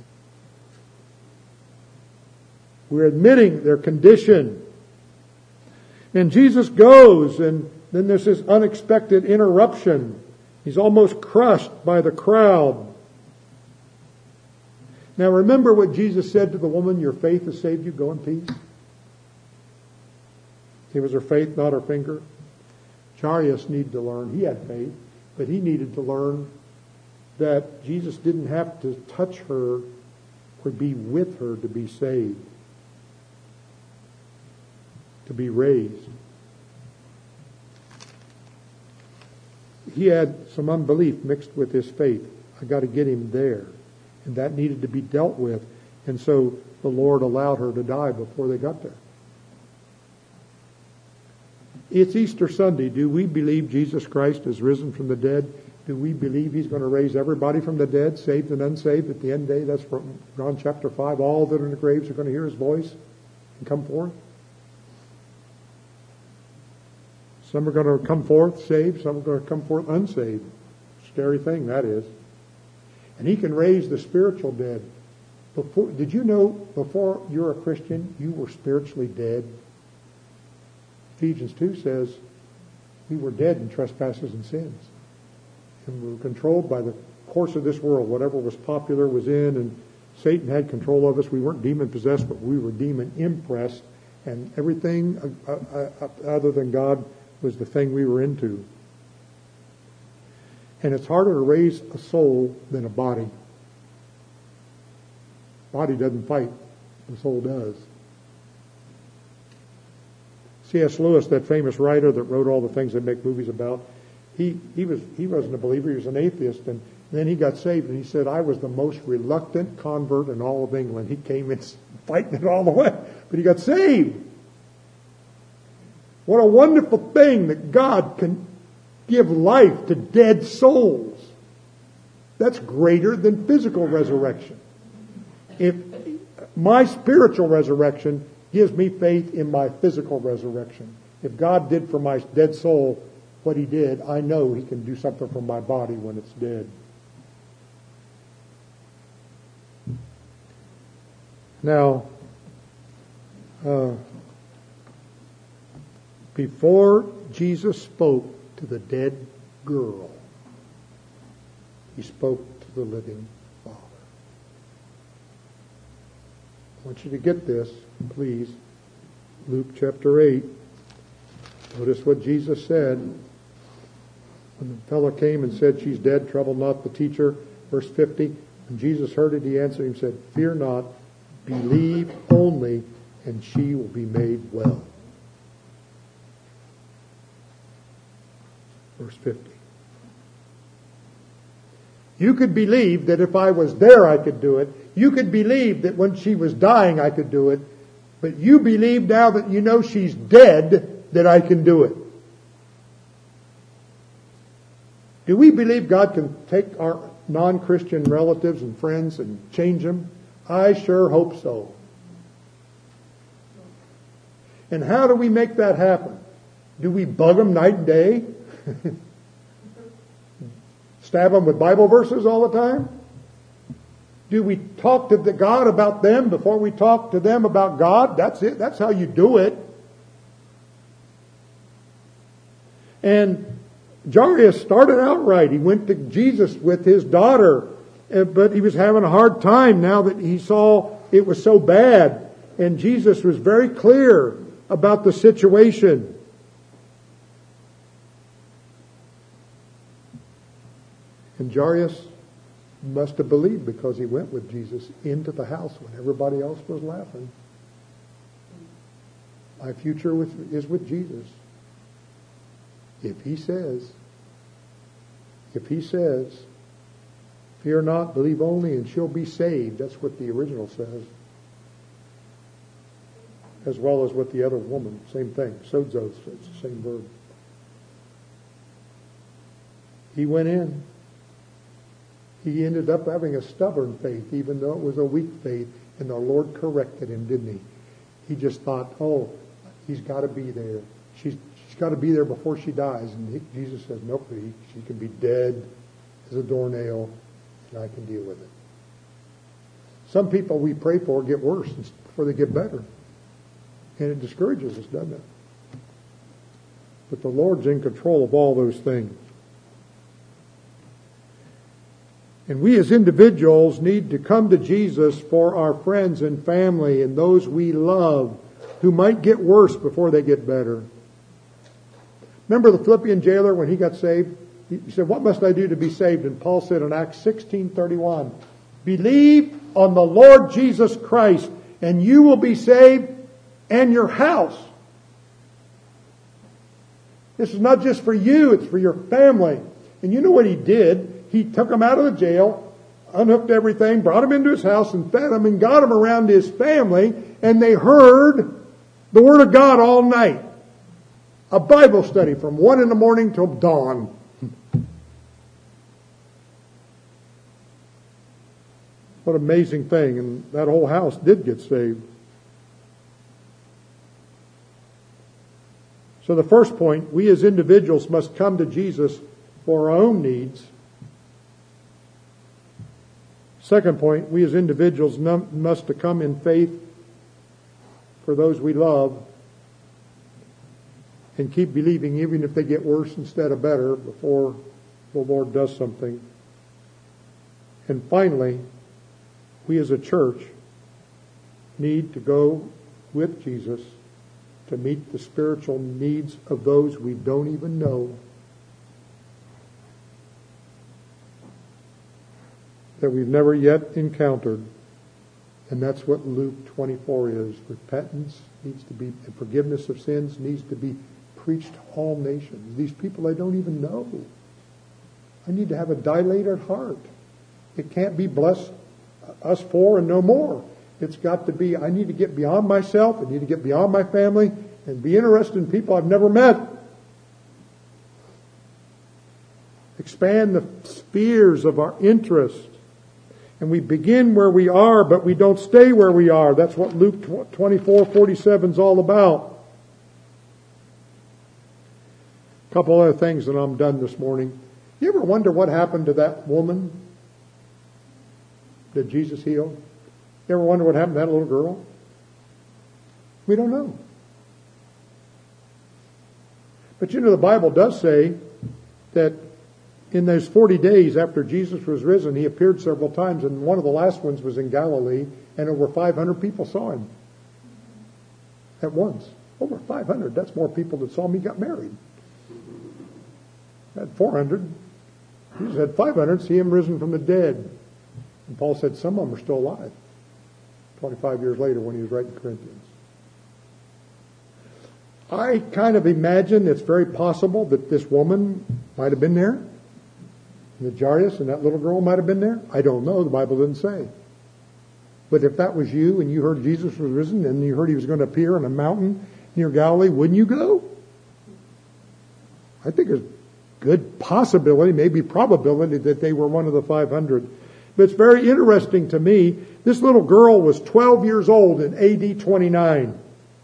We're admitting their condition. And Jesus goes, and then there's this unexpected interruption. He's almost crushed by the crowd. Now remember what Jesus said to the woman, your faith has saved you, go in peace. It was her faith, not her finger. Jairus needed to learn. He had faith, but he needed to learn that Jesus didn't have to touch her or be with her to be saved, to be raised. He had some unbelief mixed with his faith. I got to get him there. And that needed to be dealt with. And so the Lord allowed her to die before they got there. It's Easter Sunday. Do we believe Jesus Christ is risen from the dead? Do we believe He's going to raise everybody from the dead, saved and unsaved, at the end of the day? That's from John chapter five. All that are in the graves are going to hear His voice and come forth. Some are going to come forth saved. Some are going to come forth unsaved. Scary thing that is. And He can raise the spiritual dead. Before, did you know before you're a Christian, you were spiritually dead? Ephesians two says we were dead in trespasses and sins. And we were controlled by the course of this world. Whatever was popular was in, and Satan had control of us. We weren't demon-possessed, but we were demon-impressed. And everything uh, uh, other than God was the thing we were into. And it's harder to raise a soul than a body. Body doesn't fight. The soul does. C S Lewis, that famous writer that wrote all the things they make movies about, he, he, was, he wasn't a believer. He was an atheist. And then he got saved. And he said, I was the most reluctant convert in all of England. He came in fighting it all the way. But he got saved. What a wonderful thing that God can give life to dead souls. That's greater than physical resurrection. If my spiritual resurrection gives me faith in my physical resurrection. If God did for my dead soul what He did, I know He can do something for my body when it's dead. Now, uh, before Jesus spoke to the dead girl, He spoke to the living Father. I want you to get this, please. Luke chapter eight. Notice what Jesus said. When the fellow came and said, she's dead, trouble not the teacher. Verse fifty. When Jesus heard it, He answered him and said, fear not, believe only, and she will be made well. Verse fifty. You could believe that if I was there, I could do it. You could believe that when she was dying, I could do it. But you believe now that you know she's dead, that I can do it. Do we believe God can take our non-Christian relatives and friends and change them? I sure hope so. And how do we make that happen? Do we bug them night and day? Stab them with Bible verses all the time? Do we talk to the God about them before we talk to them about God? That's it. That's how you do it. And Jairus started out right. He went to Jesus with his daughter, but he was having a hard time now that he saw it was so bad. And Jesus was very clear about the situation. And Jairus must have believed because he went with Jesus into the house when everybody else was laughing. My future with, is with Jesus. If he says, if he says, fear not, believe only, and she'll be saved. That's what the original says. As well as what the other woman, same thing. Sozo, it's the same verb. He went in. He ended up having a stubborn faith, even though it was a weak faith, and the Lord corrected him, didn't he? He just thought, oh, he's got to be there. She's she's got to be there before she dies. And he, Jesus says, nope, he, she can be dead as a doornail, and I can deal with it. Some people we pray for get worse before they get better. And it discourages us, doesn't it? But the Lord's in control of all those things. And we as individuals need to come to Jesus for our friends and family and those we love who might get worse before they get better. Remember the Philippian jailer when he got saved? He said, what must I do to be saved? And Paul said in Acts sixteen thirty-one, believe on the Lord Jesus Christ and you will be saved and your house. This is not just for you, it's for your family. And you know what he did? He took them out of the jail, unhooked everything, brought them into his house and fed them and got them around his family, and they heard the Word of God all night. A Bible study from one in the morning till dawn. What an amazing thing. And that whole house did get saved. So the first point, we as individuals must come to Jesus for our own needs. Second point, we as individuals must to come in faith for those we love and keep believing even if they get worse instead of better before the Lord does something. And finally, we as a church need to go with Jesus to meet the spiritual needs of those we don't even know, that we've never yet encountered. And that's what Luke twenty-four is. Repentance needs to be, and forgiveness of sins needs to be preached to all nations. These people I don't even know. I need to have a dilated heart. It can't be bless us four and no more. It's got to be, I need to get beyond myself. I need to get beyond my family and be interested in people I've never met. Expand the spheres of our interest. And we begin where we are, but we don't stay where we are. That's what Luke twenty-four forty-seven is all about. A couple other things and I'm done this morning. You ever wonder what happened to that woman that Jesus healed? You ever wonder what happened to that little girl? We don't know. But you know, the Bible does say that in those forty days after Jesus was risen, he appeared several times, and one of the last ones was in Galilee, and over five hundred people saw him at once. Over five hundred. That's more people that saw him. He got married. Had four hundred. Jesus had five hundred see him risen from the dead. And Paul said some of them are still alive twenty-five years later when he was writing Corinthians. I kind of imagine it's very possible that this woman might have been there. And the Jairus and that little girl might have been there. I don't know. The Bible doesn't say. But if that was you and you heard Jesus was risen and you heard he was going to appear on a mountain near Galilee, wouldn't you go? I think there's good possibility, maybe probability, that they were one of the five hundred. But it's very interesting to me. This little girl was twelve years old in A D twenty-nine.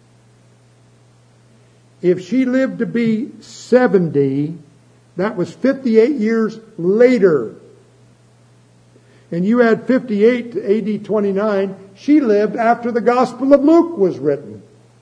If she lived to be seventy, that was fifty-eight years later. And you add fifty-eight to A D twenty-nine, she lived after the Gospel of Luke was written.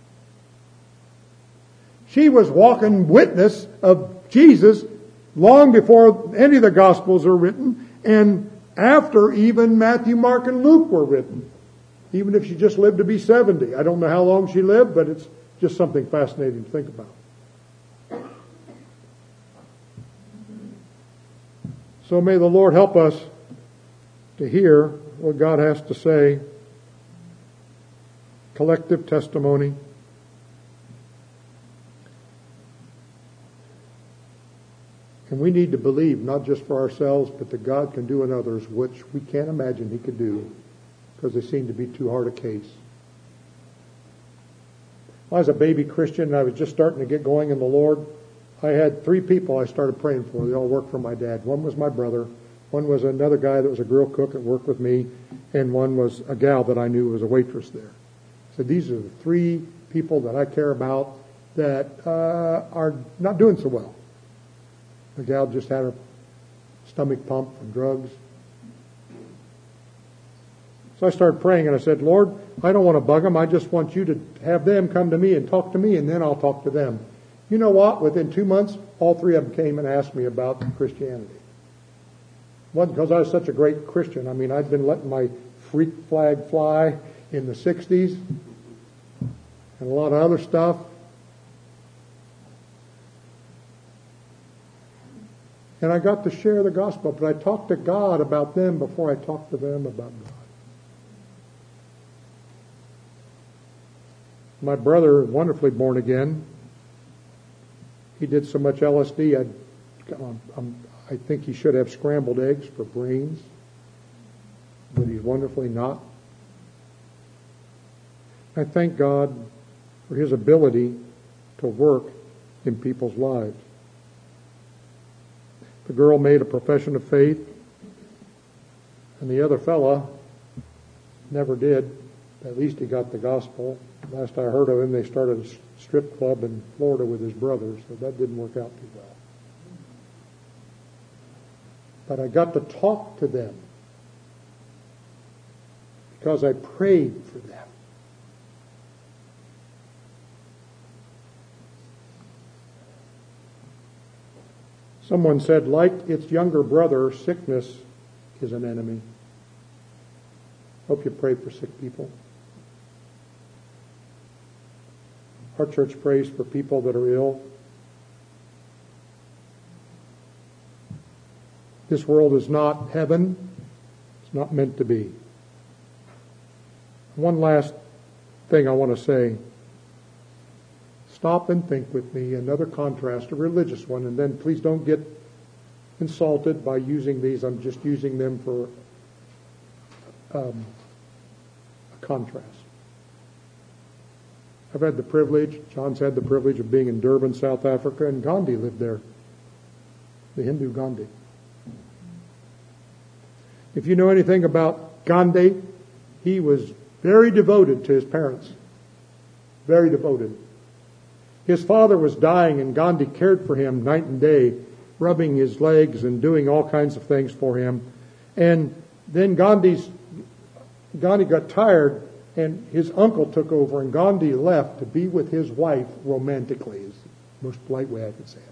She was walking witness of Jesus long before any of the Gospels are written, and after even Matthew, Mark, and Luke were written. Even if she just lived to be seventy. I don't know how long she lived, but it's just something fascinating to think about. So may the Lord help us to hear what God has to say, collective testimony. And we need to believe, not just for ourselves, but that God can do in others, which we can't imagine He could do, because they seem to be too hard a case. I was a baby Christian, and I was just starting to get going in the Lord. I had three people I started praying for. They all worked for my dad. One was my brother. One was another guy that was a grill cook that worked with me. And one was a gal that I knew was a waitress there. So these are the three people that I care about that uh, are not doing so well. The gal just had a stomach pump from drugs. So I started praying and I said, Lord, I don't want to bug them. I just want you to have them come to me and talk to me, and then I'll talk to them. You know what? Within two months, all three of them came and asked me about Christianity. It wasn't because I was such a great Christian. I mean, I'd been letting my freak flag fly in the sixties and a lot of other stuff. And I got to share the gospel, but I talked to God about them before I talked to them about God. My brother, wonderfully born again, he did so much L S D, I, um, I think he should have scrambled eggs for brains, but he's wonderfully not. I thank God for His ability to work in people's lives. The girl made a profession of faith, and the other fella never did. At least he got the gospel. Last I heard of him, they started a strip club in Florida with his brother, so that didn't work out too well. But I got to talk to them because I prayed for them. Someone said, like its younger brother, sickness is an enemy. Hope you pray for sick people. Our church prays for people that are ill. This world is not heaven. It's not meant to be. One last thing I want to say. Stop and think with me. Another contrast, a religious one, and then please don't get insulted by using these. I'm just using them for um, a contrast. I've had the privilege, John's had the privilege of being in Durban, South Africa, and Gandhi lived there, the Hindu Gandhi. If you know anything about Gandhi, he was very devoted to his parents. Very devoted. His father was dying, and Gandhi cared for him night and day, rubbing his legs and doing all kinds of things for him. And then Gandhi's, Gandhi got tired, and his uncle took over, and Gandhi left to be with his wife romantically, is the most polite way I could say it.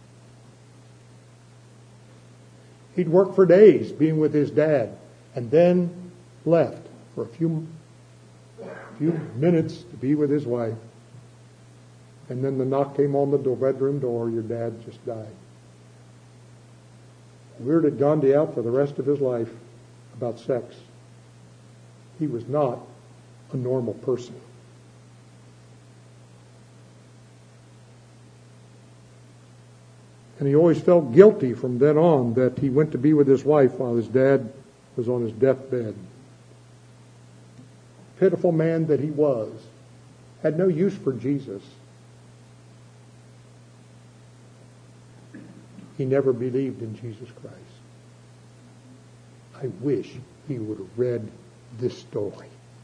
He'd work for days being with his dad, and then left for a few, few minutes to be with his wife. And then the knock came on the bedroom door, your dad just died. Weirded Gandhi out for the rest of his life about sex. He was not a normal person. And he always felt guilty from then on that he went to be with his wife while his dad was on his deathbed. Pitiful man that he was, had no use for Jesus. He never believed in Jesus Christ. I wish he would have read this story.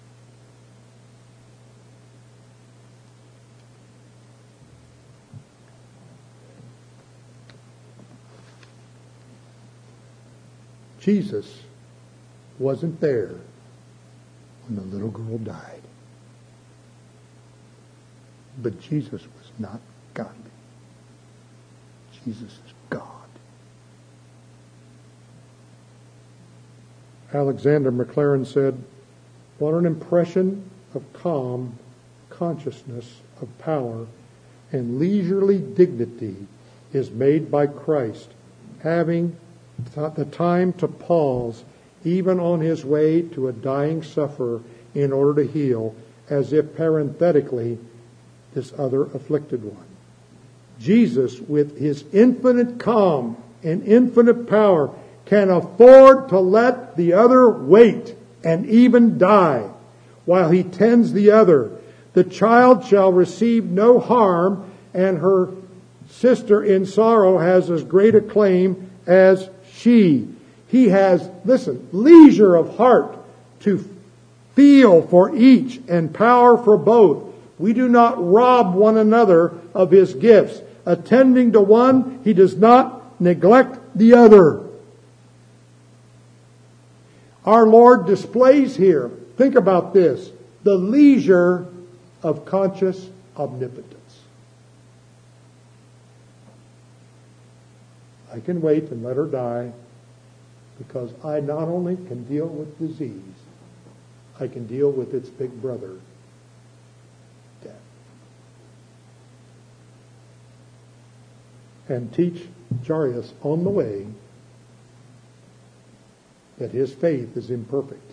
Jesus wasn't there when the little girl died. But Jesus was not Gandhi. Jesus is God. Alexander McLaren said, what an impression of calm consciousness of power and leisurely dignity is made by Christ, having the time to pause even on his way to a dying sufferer in order to heal, as if parenthetically, this other afflicted one. Jesus, with his infinite calm and infinite power, can afford to let the other wait and even die while he tends the other. The child shall receive no harm, and her sister in sorrow has as great a claim as she. He has, listen, leisure of heart to feel for each and power for both. We do not rob one another of his gifts. Attending to one, he does not neglect the other. Our Lord displays here, think about this, the leisure of conscious omnipotence. I can wait and let her die because I not only can deal with disease, I can deal with its big brother, death. And teach Jairus on the way that his faith is imperfect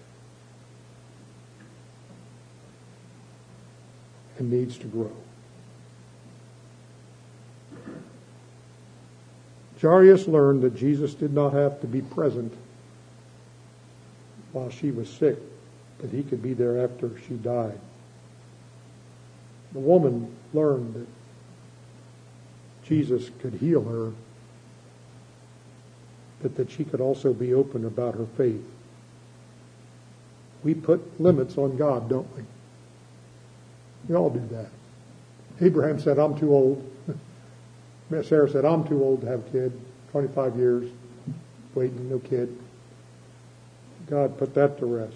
and needs to grow. Jairus learned that Jesus did not have to be present while she was sick, that he could be there after she died. The woman learned that Jesus could heal her, but that she could also be open about her faith. We put limits on God, don't we? We all do that. Abraham said, I'm too old. Sarah said, I'm too old to have a kid. twenty-five years, waiting, no kid. God put that to rest.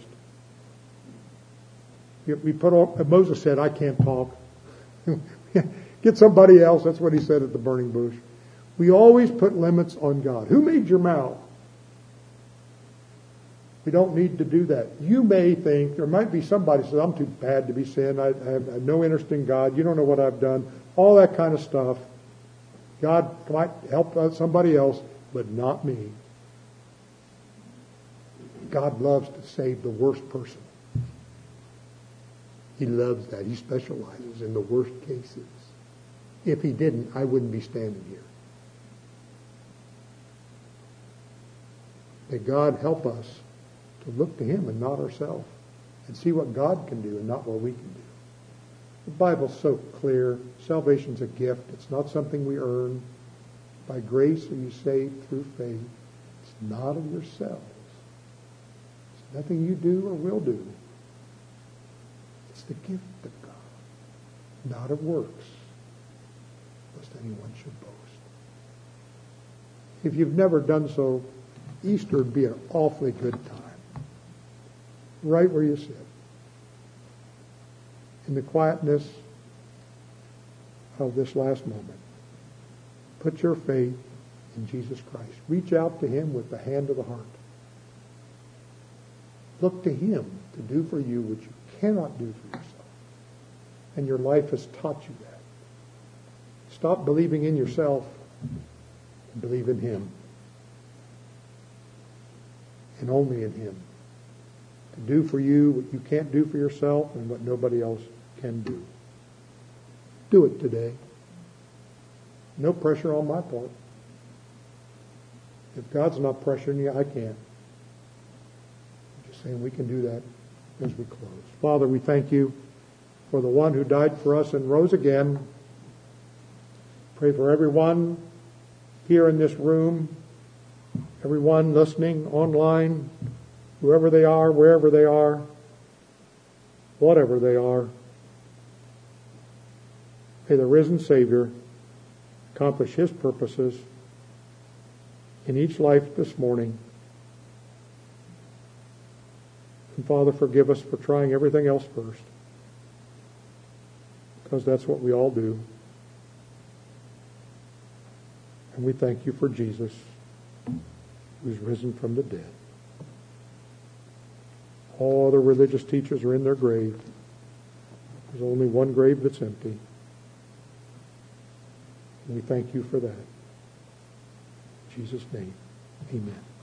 We put all, Moses said, I can't talk. Get somebody else. That's what he said at the burning bush. We always put limits on God. Who made your mouth? We don't need to do that. You may think, there might be somebody who says, I'm too bad to be sin. I, I have no interest in God. You don't know what I've done. All that kind of stuff. God might help somebody else, but not me. God loves to save the worst person. He loves that. He specializes in the worst cases. If he didn't, I wouldn't be standing here. May God help us to look to him and not ourselves, and see what God can do and not what we can do. The Bible's so clear. Salvation's a gift. It's not something we earn. By grace are you saved through faith. It's not of yourselves. It's nothing you do or will do. It's the gift of God, not of works, lest anyone should boast. If you've never done so, Easter would be an awfully good time. Right where you sit. In the quietness of this last moment. Put your faith in Jesus Christ. Reach out to him with the hand of the heart. Look to him to do for you what you cannot do for yourself. And your life has taught you that. Stop believing in yourself and believe in him. And only in him. To do for you what you can't do for yourself and what nobody else can do. Do it today. No pressure on my part. If God's not pressuring you, I can't. I'm just saying we can do that as we close. Father, we thank you for the one who died for us and rose again. Pray for everyone here in this room, everyone listening online, whoever they are, wherever they are, whatever they are. May the risen Savior accomplish his purposes in each life this morning. And Father, forgive us for trying everything else first, because that's what we all do. And we thank you for Jesus, who's risen from the dead. All other religious teachers are in their grave. There's only one grave that's empty. And we thank you for that. In Jesus' name, amen.